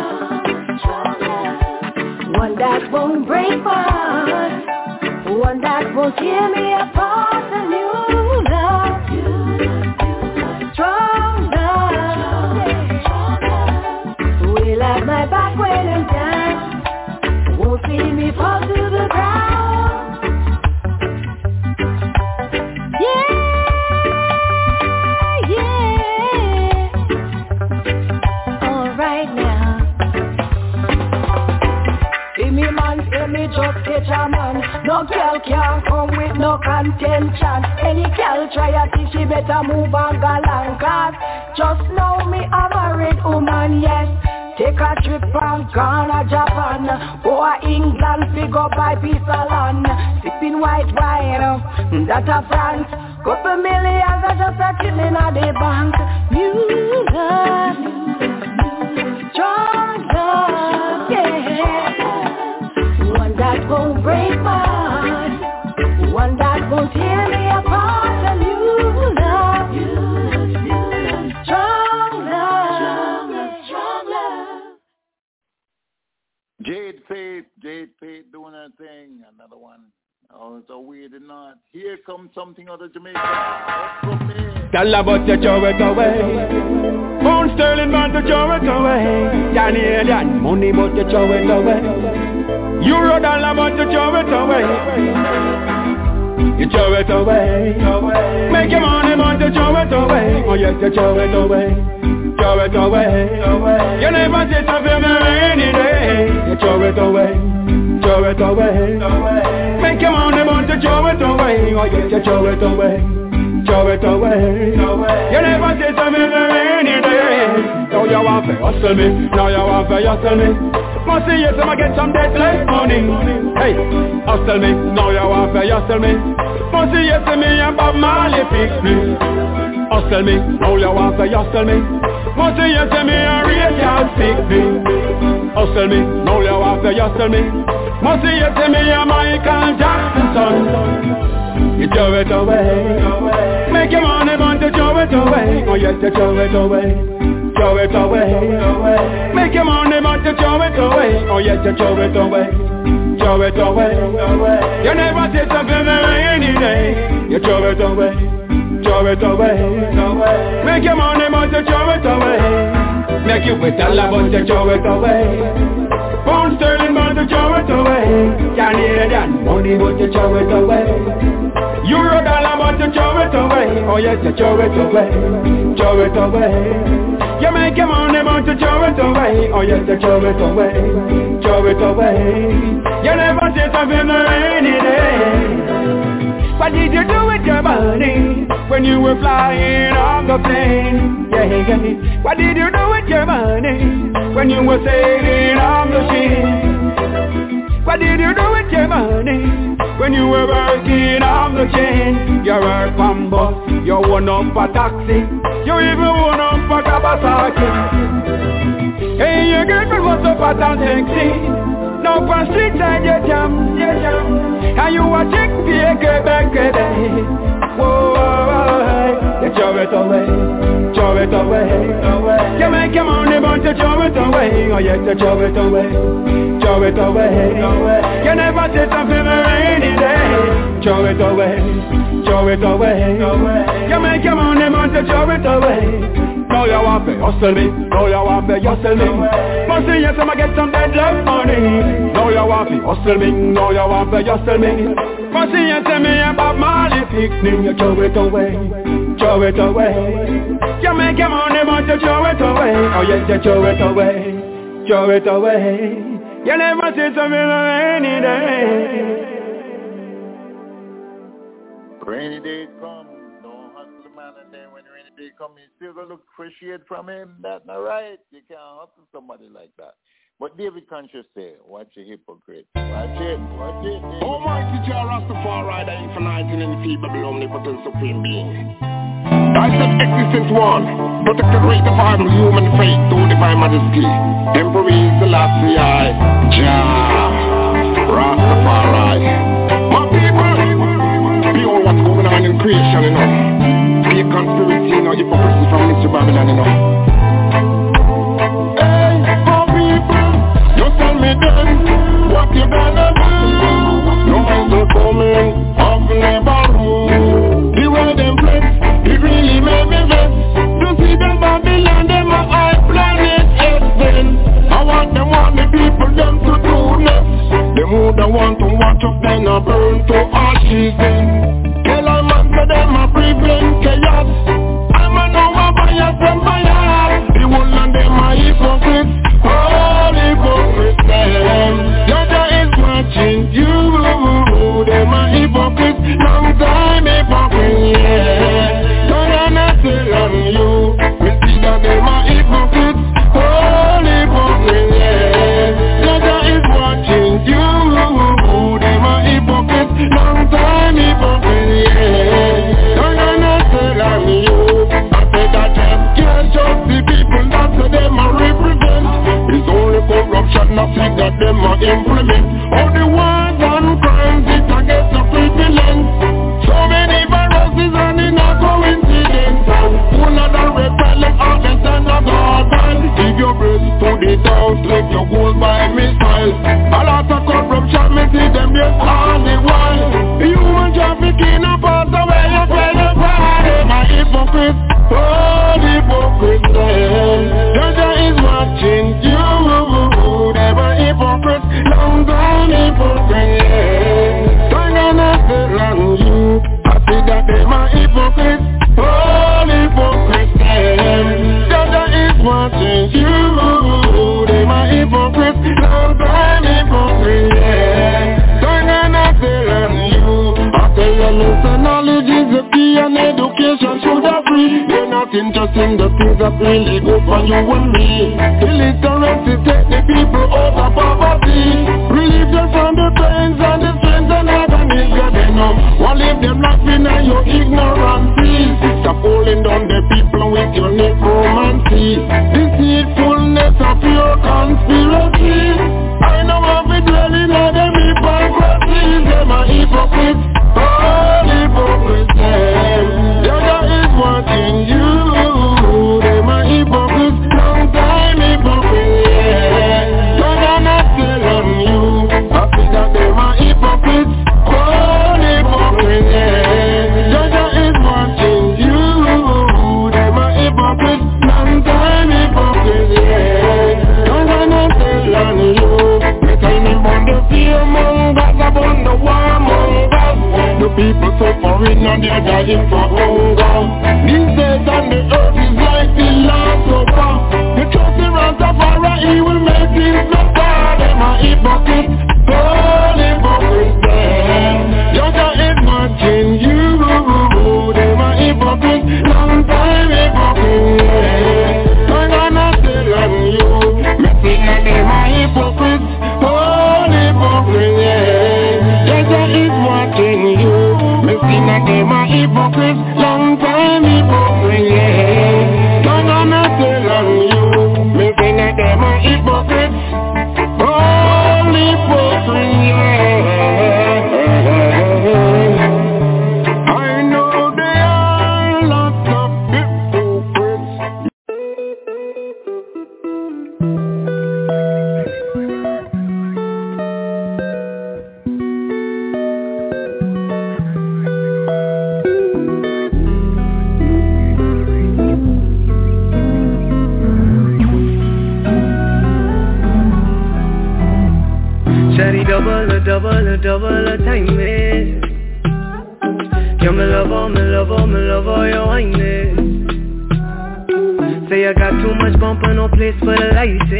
One that won't break my heart. One that won't tear me apart and you love you. Strong love. Will have my back when I'm down. Won't see me fall to the ground. Yeah, yeah. All right now. See me man, see me just catch a man. No girl can't come with no contention. Any girl try a thing, she better move and go along. Cause just know me a married woman, yes. Take a trip from Ghana, Japan. Go to England, we go buy piece of land. Sipping white wine, that a France. Couple millions are just a chilling at the bank. You love, strong love, yeah. One that won't break my heart. One that won't tear me apart. And you love, strong love, strong love. Jade Faith doing her thing. Another one. Oh, it's a weird and not. Here comes something out of Jamaica. What's from there? Tell about you throw it away. Pound sterling man to throw it away. Canadian money but you throw it away. Euro dollar but you throw it away. You throw it away. Make your money but you throw it away. Oh yes, you throw it away. Throw it away. You never sit up in the rainy day. You throw it away. Throw it away. Make your money but you throw it away. Oh yes, you throw it away. Throw it away. You never sit up in the rainy day. Now you want to hustle me. Now you want to hustle me. Must see yes, I'ma get some dead like money. Hey, hustle me. Now you want to hustle me. Must see yes, me and Bob Marley fix me. Hustle me. Now you want to hustle me. Must see yes, me and Ray Charles fix me. Hustle me. Now you want to hustle me. Must see yes, me and Michael Jackson son. You throw it away. Make your money but to throw it away. Oh yes, you throw it away. Throw it away. Make your money but to throw it away. Oh yes, you throw it away. Throw it away. You never sit up in the rainy day. You throw it away. Throw it away. Make your money but to throw it away. Make you with a love but to throw it away. Pound sterling but to throw it away. Canadian money but to throw it away. Euro dollar but to throw it away. Oh yes, you throw it away. Throw it away. You make your money but to throw it away. Oh yes, you throw it away. Throw it away. You never sit up in the rainy day. What did you do with your money when you were flying on the plane? Yeah. What did you do with your money when you were sailing on the ship? What did you do with your money when you were working on the chain? You work on bus, you won up a taxi, you even won up a Kawasaki. Hey, your girlfriend was so fat and sexy. Now on street side you jam. And you a chick for a baby. Whoa, you throw it away. You make your money but you throw it away. away, oh yes, you throw it away. Throw it away. You never see something a rainy day. Throw it away. Throw it away. You make your money, man, to throw it away. Now you want me, hustle me. Now you want me, hustle me. Must see yes, I'ma get some dead love money. Now you want me, hustle me. Now you want me, hustle me. Must see yes, me about Marley picnic. You throw it away. Throw it away. You make your money, man, to throw it away. Oh yes, you throw it away. Throw it away. You never see something on rainy day. Rainy day come, don't hustle the man, and then when rainy day come, you still gonna look for shade from him. That's not right. You can't hustle somebody like that. But David Conscious say, watch a hypocrite. Watch it, watch it. David. Almighty Jah Rastafari, the infinite and infeasible, omnipotent supreme being. I said existence one, protected right of our human faith to divine majesty. Emperor Selassie I, Jah Rastafari. My people, behold what's going on in creation, you know. Be a conspiracy, you know, hypocrisy from Mr. Babylon, you know. Hey, my people, just tell me then, what you gonna do? No answer coming, of never rule. The way them flex, it really made me vex. To see them Babylon, them a high planet heaven. I want the people, them to do next. Them who don't want to watch us, then I burn to ashes then. Tell a man to them a breathing chaos. I'm a know a bias from bias. The whole of them a hypocrites. All hypocrites them. Jah is watching you. Them a hypocrites. Long time hypocrites, yeah. Don't I tell on you. We see that them a hypocrites. All hypocrites, yeah. Jah is watching you. Them a hypocrites. Long time hypocrites, yeah. Don't I tell on you. I say that them can't just the people that them a represent. It's only corruption that see that them a implement. All the wars and crimes it against the prevalent. So many viruses and in a coincidence. One of the repellent agents and a garden. Give your breast to the down, let your goals by missile. A lot of corruption, me see them yes all the while. Human trafficking a pass away, you play the party. My hypocrites, all hypocrites them. Jah is watching you. Them a hypocrites, long time hypocrites, yeah. Don't gonna tell on you. I see that them a hypocrites, all hypocrites them. Jah is watching you. Them a hypocrites, long time hypocrites, yeah. Don't gonna tell on you. I tell you listen, knowledge is the key and education should have free. They're not interested in the things that really good for you and me. Illiteracy take the people out of poverty. Relieve them from the pains and the strains and agonies. God they know, won't leave them laughing at your ignorance. Stop holding down the people with your necromancy. Deceitfulness of your conspiracy. I know I'll be dwelling on them hypocrisies. Them are hypocrites, all hypocrites them. Jah is watching you. Them are hypocrites, long time hypocrites, yeah. Don't I tell on you. I think that them are hypocrites, all hypocrites, yeah. Jah is watching you. Them are hypocrites, long time hypocrites, yeah. Don't I tell on you. Me tell me about the fear mongers, about the war mongers. The people suffering and they're dying for hunger. These days on the earth is like the last supper. The trust in Rastafari, he will make things better. Them are hypocrites, all hypocrites them. Jah is watching you. Them are hypocrites, long time hypocrites, yeah. I'm gonna tell on you. Me see that them are hypocrites, all hypocrites, yeah. Jah is watching you. Me see that them are hypocrites, long Johnny double a time it. You're my lover, you're whining. Say I got too much bump and no place for the lights,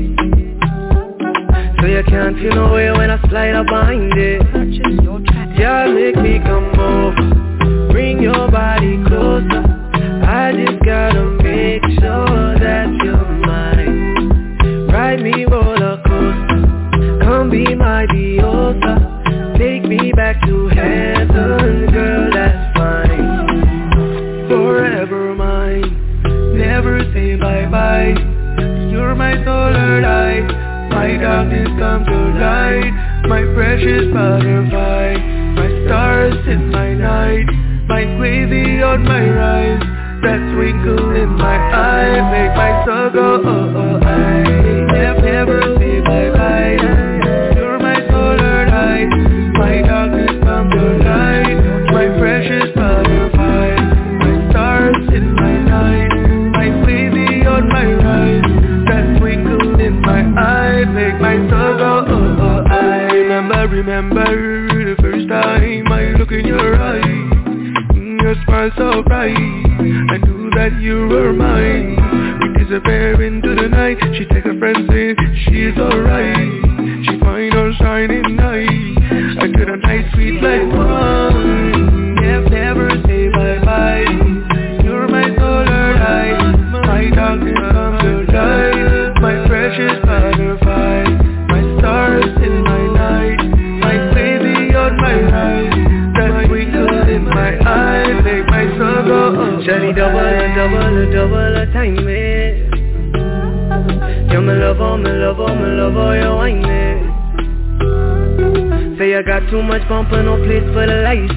so you can't feel no way when I slide up behind it. Yeah, make me come over, bring your body closer. I just gotta make sure that you're mine. Ride me roller coaster, come be my Diosa. Take me back to heaven, girl, that's fine. Forever mine, never say bye-bye. You're my solar light. My darkness comes to light, my precious butterfly, my stars in my night, my wavy on my rise, that twinkle in my eye, make my soul go I never say bye-bye. You're my solar light, my darkness comes to light, my precious butterfly, my stars in my night, my wavy on my rise, that twinkle in my eye, make my soul go I remember the first time I look in your eyes, your smile so bright, I knew that you were mine. We disappear into the night, she take her friends in, she's alright. She find her shining night, I get a nice sweet like wine. Never say bye-bye, you're my solar light, my darkness comes to light, my precious butterfly, my stars in my night, my baby on my right, that twinkle in my eye, make my soul go Johnny double a time it. You're my lover, you're whining. Say I got too much bump and no place for the lights,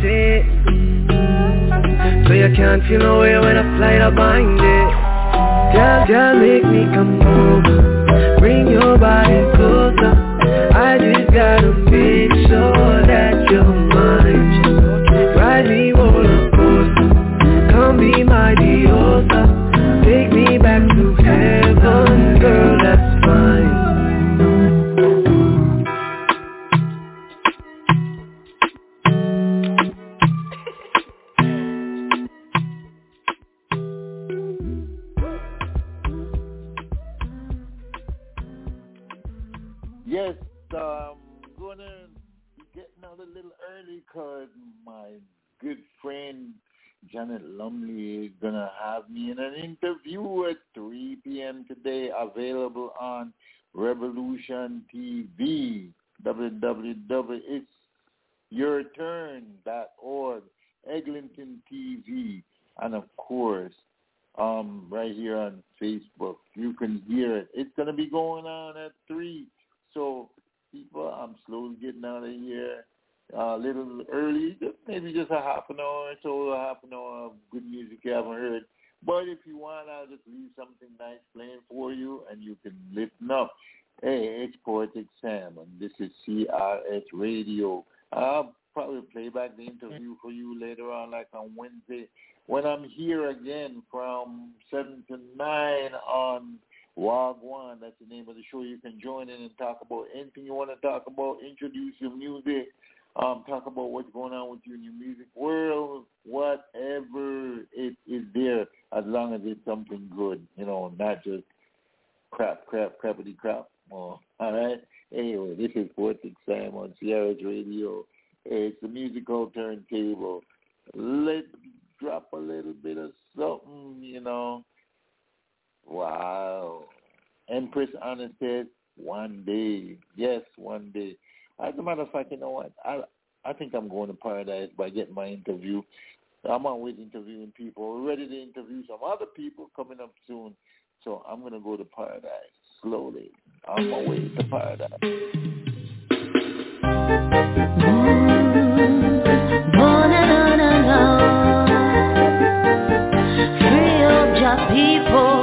so you can't feel no way when I slide up behind it. Girl, make me come over, bring your body closer. I just gotta make sure that you're mine. Ride me roller coaster, come be my Diosa. Take me back to heaven, girl, that's fine. Yes, I'm gonna be getting out a little early because my good friend Janet Lumley is gonna have me in an interview at 3 p.m. today, available on Revolution TV, www.itsyourturn.org, Eglinton TV, and of course, right here on Facebook. You can hear it. It's gonna be going on at 3. So, people, I'm slowly getting out of here a little early, maybe just a half an hour or so, a half an hour of good music you haven't heard. But if you want, I'll just leave something nice playing for you, and you can listen up. Hey, it's Poetic Sam, and this is CRS Radio. I'll probably play back the interview for you later on, like on Wednesday, when I'm here again from 7 to 9 on Wagwan. That's the name of the show. You can join in and talk about anything you want to talk about, introduce your music, talk about what's going on with you in your music world, whatever it is there, as long as it's something good, not just crappity crap. Oh, all right? Anyway, this is Poetic Sam on CRS Radio. It's the musical turntable. Let's drop a little bit of something, Wow. Empress Anna said, one day. Yes, one day. As a matter of fact, you know what? I think I'm going to paradise by getting my interview. I'm always interviewing people. We're ready to interview some other people coming up soon. So I'm going to go to paradise slowly. On my way to paradise. Free up your people.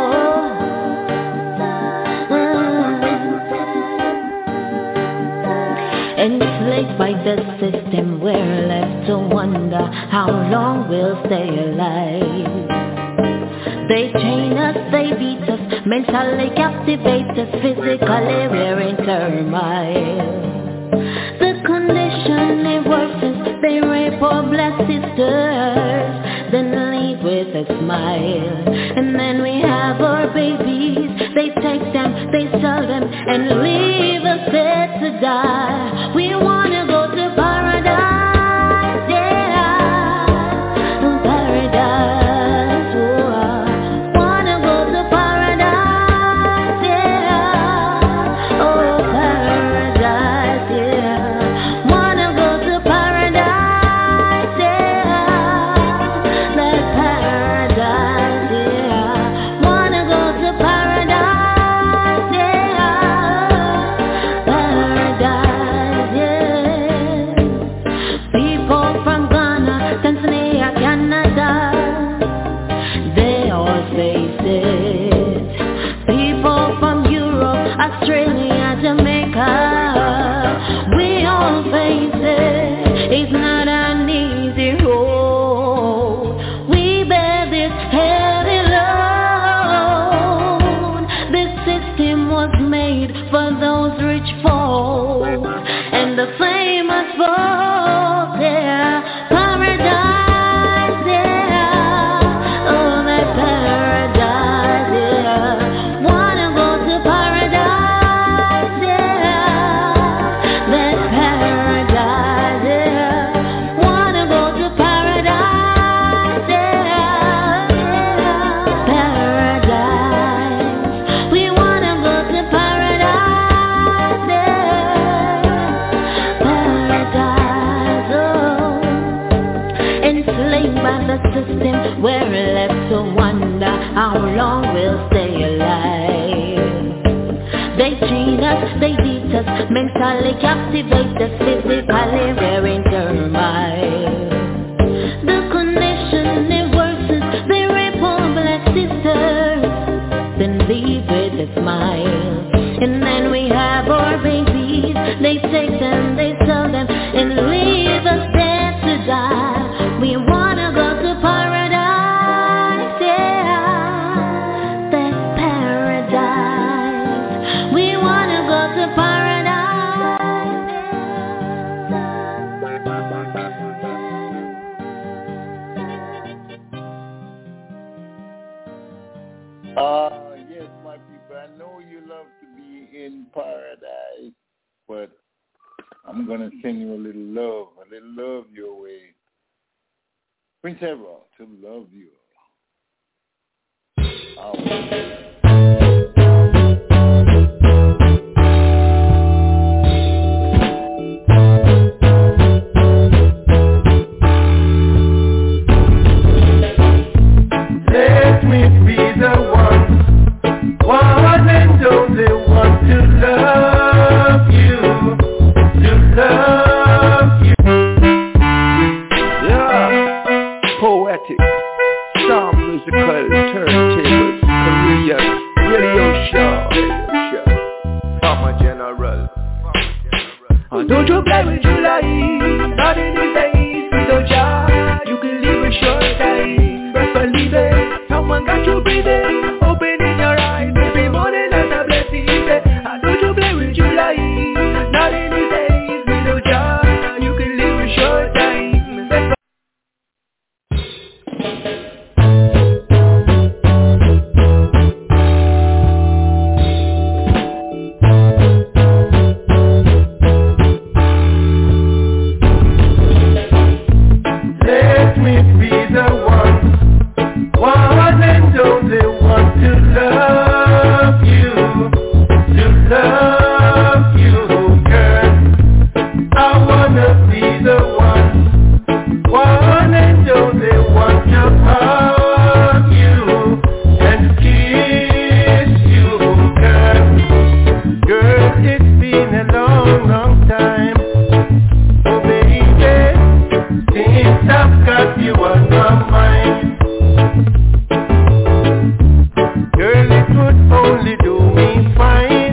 Enslaved by the system, we're left to wonder how long we'll stay alive. They chain us, they beat us, mentally captivate us, physically we're in turmoil. it worsens. They rape our black sisters, then leave with a smile. And then we have our babies. They take them, they sell them, and leave us there to die. We wanna go to paradise, yeah, paradise. Oh, wanna go to paradise, yeah, oh paradise, yeah. Wanna go to paradise, yeah, that paradise, yeah. Wanna go to paradise, yeah, paradise, yeah. People from Ghana, Tanzania, Canada, they all face it. People from Europe, Australia, Jamaica, we all face it. It's not an easy road. We bear this heavy load. This system was made for those rich folks and the famous folks, yeah. Paradise, yeah. Oh, that paradise, yeah. Wanna go to paradise, yeah. That paradise, yeah. Wanna go to paradise, yeah. Paradise. We wanna go to paradise, yeah. Paradise, oh. Enslaved by the system, we're left to wonder how long we'll stay alive. They chain us, they beat us, mentally captivate us, physically wearing termites. The condition it worsens, they rape our black sisters, then leave with a smile. And then we have our babies, they take them, they sell them, and leave us there to die. We wanna go to paradise, yeah, that's paradise. We wanna go to Yes, my people, I know you love to be in paradise, but I'm going to send you a little love your way. Prince Ever, to love you. Let me be the one and only one to love you, Yeah, poetic, sound musical, turntables, Korean, radio show. Farmer General. Don't you play with your life, not in the days without Jah. You can live a short time, but believe it, someone got you breathing, opening your eyes every morning and a blessing. Don't you play with your life, not in the days without Jah. You can live a short time. Let me be the one and only one to love you, girl. I wanna be the one and only one to hug you and kiss you, girl. Girl, it's been a long time, oh baby, since I've got you on my mind. Girl, it would only do me fine,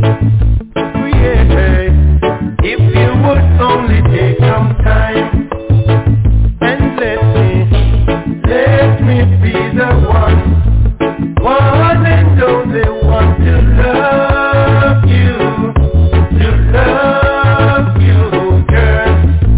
yeah, if you would only take some time and let me be the one and only one to love you, girl.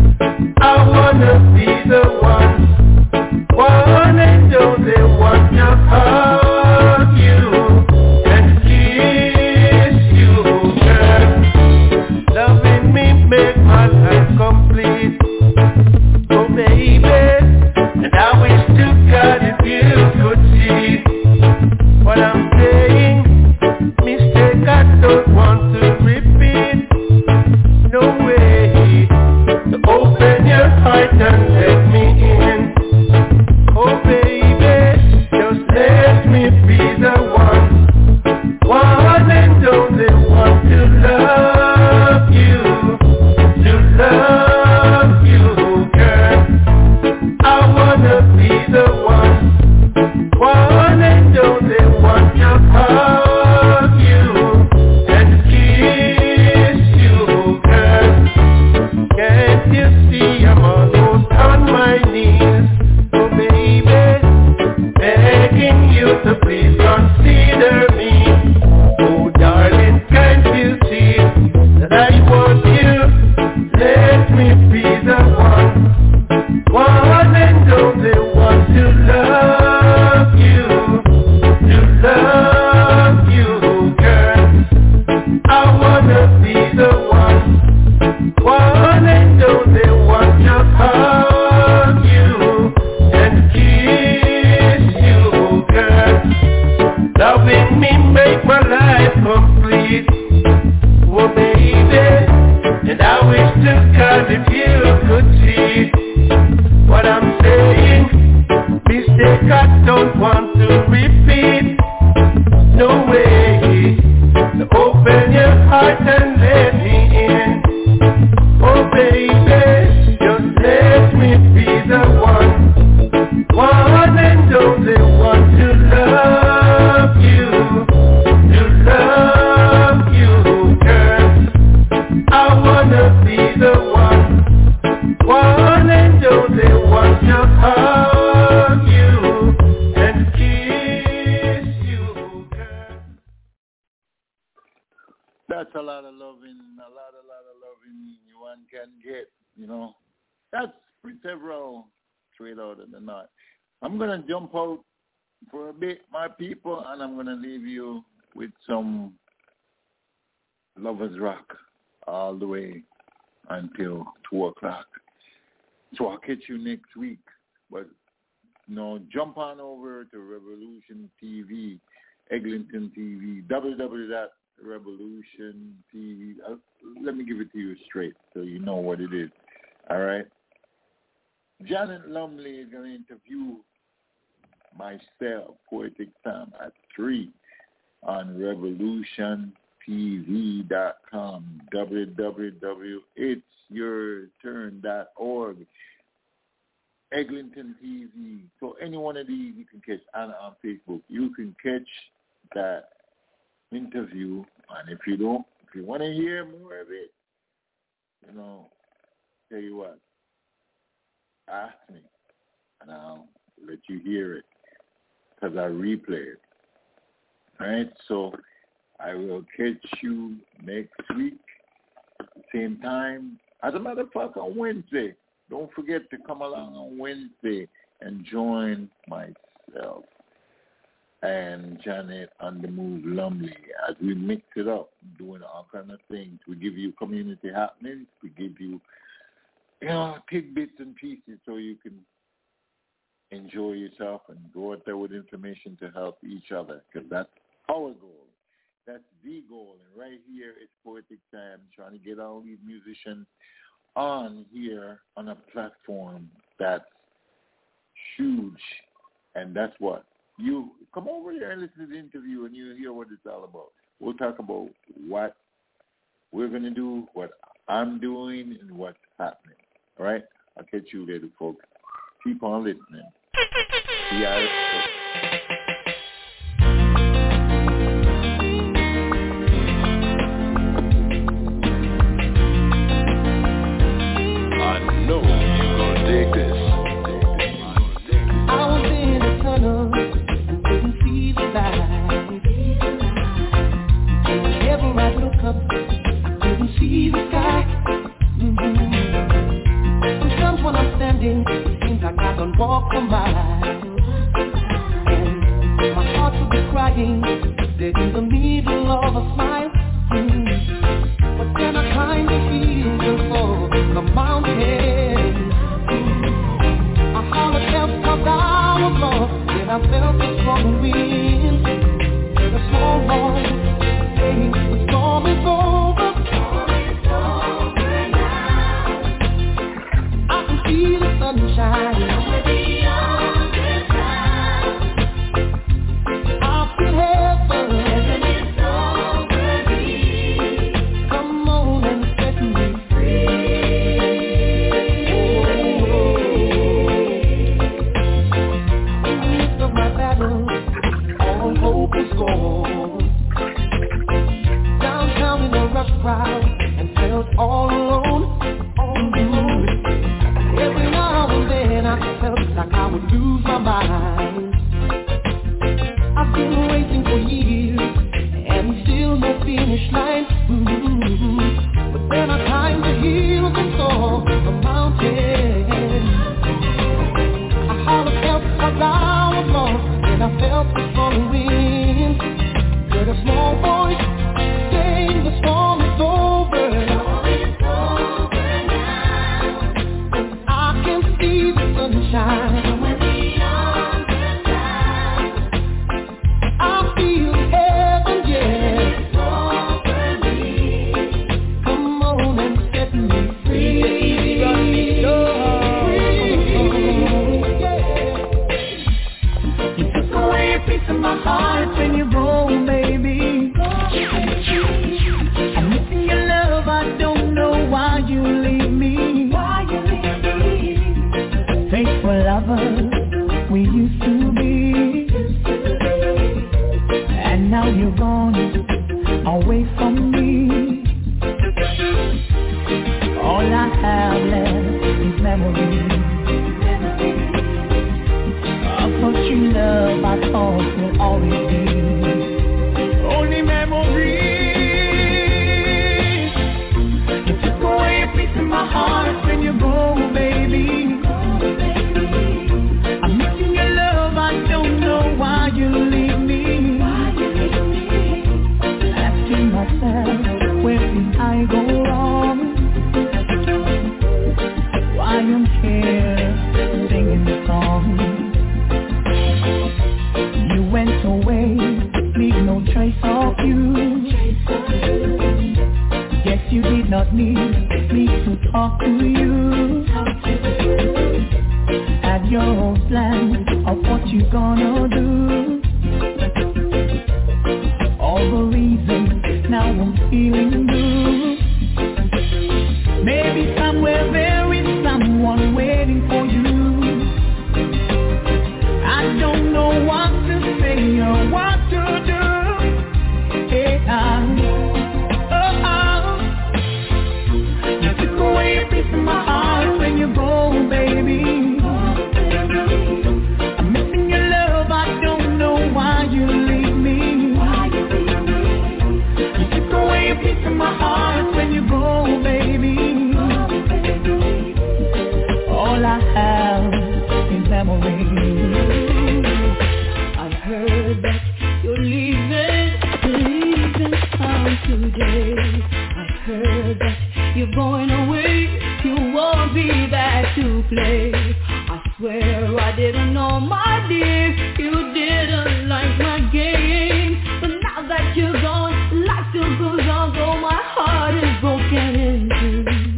don't want to repeat. No way. So open your heart and let me in. Oh baby, just let me be the one and only one to love you, girl. I wanna be the one and only one to hug you and kiss you, girl. That's a lot of loving one can get, That's several straight out of the north. I'm going to jump out for a bit, my people, and I'm going to leave you with some Lovers Rock all the way until 2 o'clock. So I'll catch you next week. But, jump on over to Revolution TV, Eglinton TV, www.Revolution TV. Let me give it to you straight so you know what it is. All right? Janet Lumley is going to interview myself, Poetic Sam, at 3 on revolutiontv.com, www.itsyourturn.org, Eglinton TV. So any one of these you can catch, and on Facebook. You can catch that interview, and if you want to hear more of it, tell you what, ask me, and I'll let you hear it, because I replay it. All right, so I will catch you next week, same time. As a matter of fact, on Wednesday, don't forget to come along on Wednesday and join myself and Janet on the Move Lumley as we mix it up, doing all kind of things. We give you community happenings. We give you, tidbits and pieces so you can enjoy yourself and go out there with information to help each other, because that's our goal. That's the goal. And right here, it's Poetic Sam trying to get all these musicians on here on a platform that's huge. And that's what. You come over here and listen to the interview and you hear what it's all about. We'll talk about what we're going to do, what I'm doing, and what's happening. All right? I'll catch you later, folks. Keep on listening. Yeah. See the sky. Sometimes when I'm standing, it seems like I can walk a mile, and my heart will be crying, dead in the middle of a smile. But then I kind of feel for the mountain. I hollered help 'cause I was lost, and I felt the strong wind. The small long day, the storm is over. See the sunshine. I feel heaven. It's over me. Come on and set me free. In the midst of my battle, away a piece of my heart when you go, baby. I'm missing your love, I don't know why you leave me. Faithful lover, we used to be, and now you're gone away from me. All I have left is memories of what you love, I thought will always be only memories. You took away a piece of my heart when you go, baby. I'm missing your love, I don't know why you leave me. Asking myself, where did I go wrong? Why I'm here singing the song. You went away, leave no trace of you. Guess you did not need me to talk to you. Had your own plan of what you gonna do. All the reasons now I'm feeling blue. Maybe somewhere there is someone waiting for you. I don't know what to say or what to do. Hey, you took away a piece of my heart when you go, baby. I'm missing your love, I don't know why you leave me. You took away a piece of my heart when you go, baby. All I have is memories. I heard that you're leaving town today. I heard that you're going away, you won't be back to play. I swear I didn't know, my dear, you didn't like my game. But now that you're gone, life still goes on, though my heart is broken in two.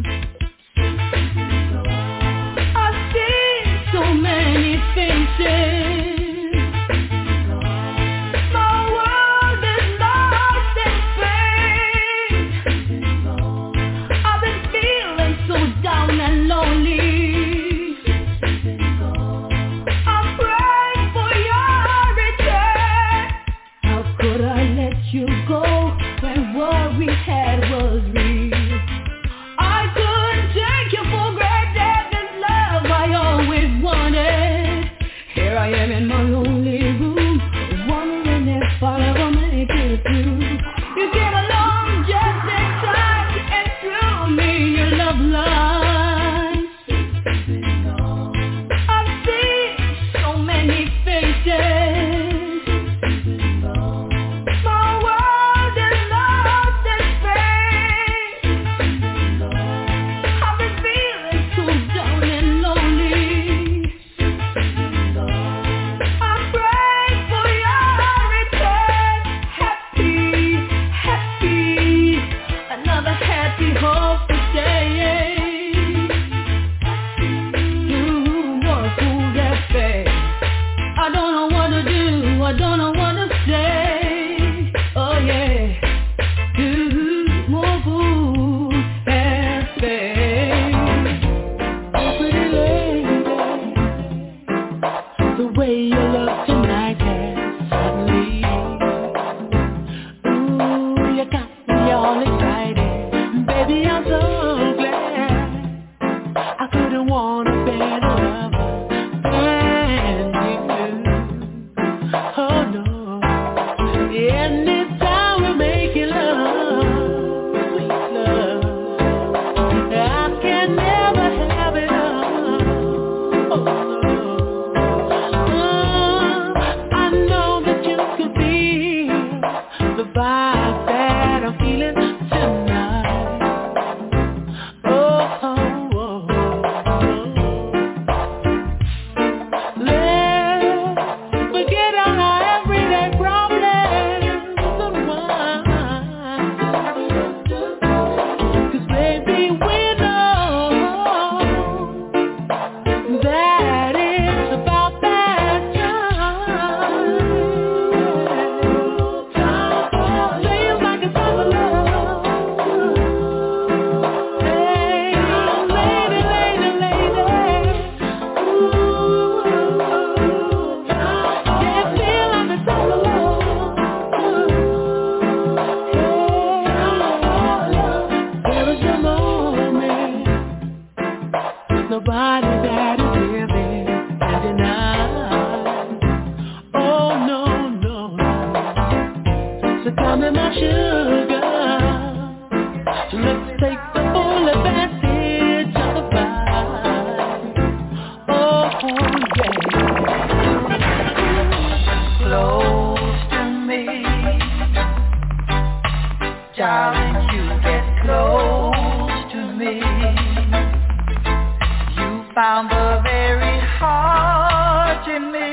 I've seen so many faces. My world is lost in pain. I've been feeling so down and lonely. I pray for your return. How could I let you go when what we had was real? I couldn't take you for granted, this love I always wanted. Here I am in my lonely room, wondering if I'll ever make it through. You came along just in time and threw me your love line. I've seen so many faces. My world is lost in pain. I've been feeling so down and lonely. I pray for your return. Happy, happy, another happy hope to day. You were cool that fast. I don't know what to do, I don't know what to say. Oh yeah, more fool that fast. Pretty lady, the way you look tonight has suddenly, ooh, you got me all excited. Baby, I'm so glad I couldn't want a better lover than you. Oh no. be my sugar. So let's take the full advantage of the vibe. Oh yeah. Close to me, darling, you get close to me. You found the very heart in me.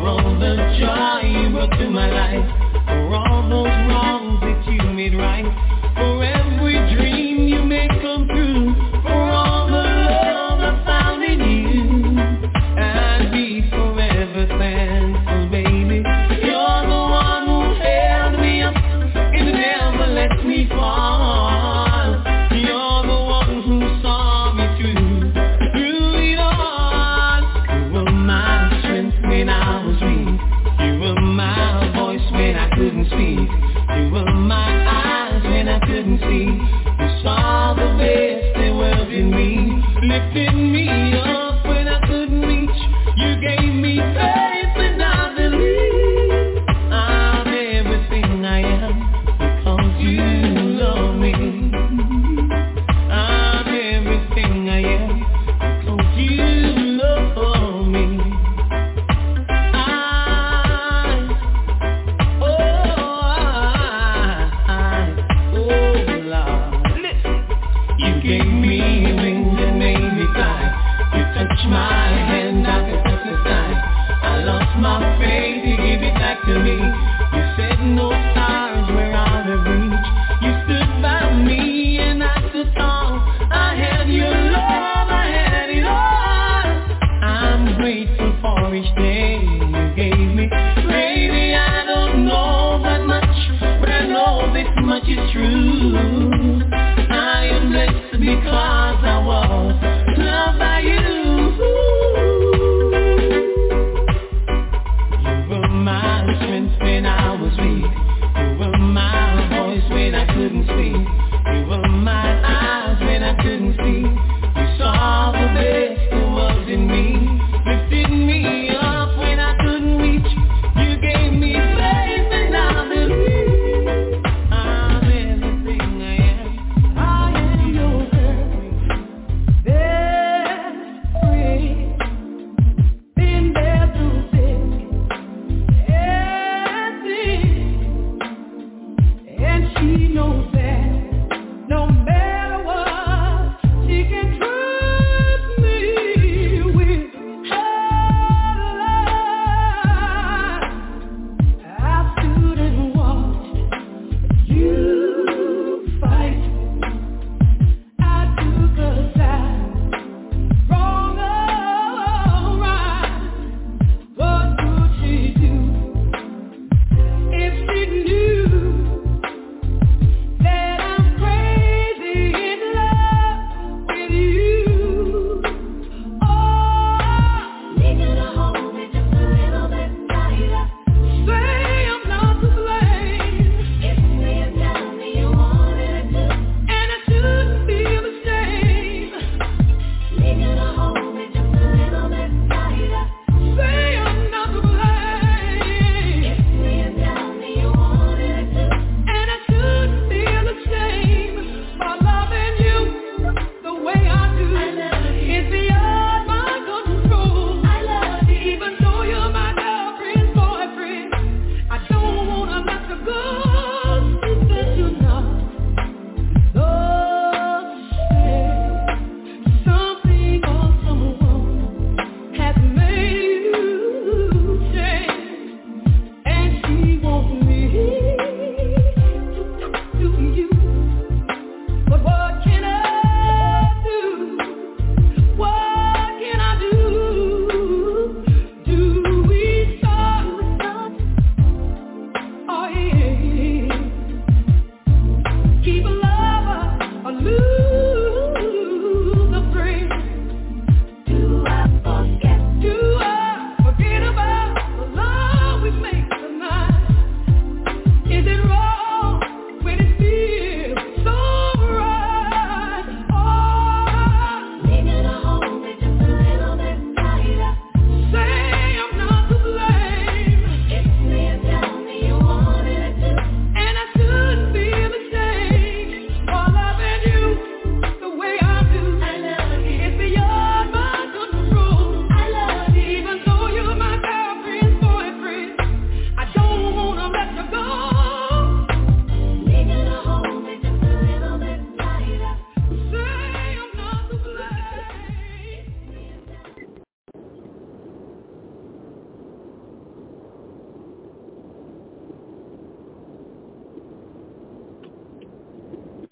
all the joy you brought to my life, for all those wrongs that you made right, for every dream you made come true, for all the love I found in you. I'd be forever thankful, baby. You're the one who held me up and never let me fall. You're the one who saw me through it all. You were my strength when I was weak. You were my voice when I couldn't speak. You were my eyes when I couldn't see. You saw the best there was in me, lifted me up when I couldn't reach. You gave me faith and I believe I'm everything I am because you love me. I'm everything I am because you love me. You gave me wings and made me fly. You touched my hand, I could touch the sky. I lost my faith, you gave it back to me. You said no stars were out of reach. You stood by me and I stood tall. I had your love, I had it all. I'm grateful for each day you gave me. Baby, I don't know that much, but I know this much is true. I am blessed because I was loved by you. You were my strength.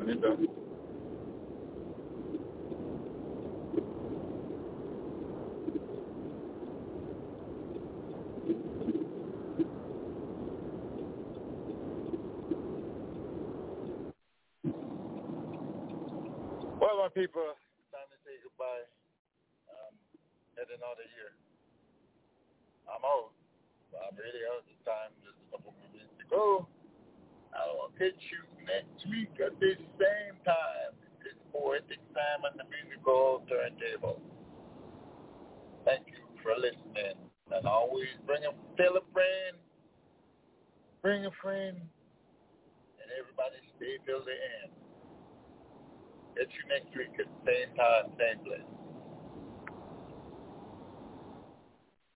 Turn it up. Well, my people, time to say goodbye. Heading out of here. I'm out. I'm really out of time. Just a couple more minutes to go. I'll catch you next week at this same time. It's poetic time on the musical turntable. Thank you for listening. And always tell a friend, bring a friend, and everybody stay till the end. Catch you next week at the same time, same place.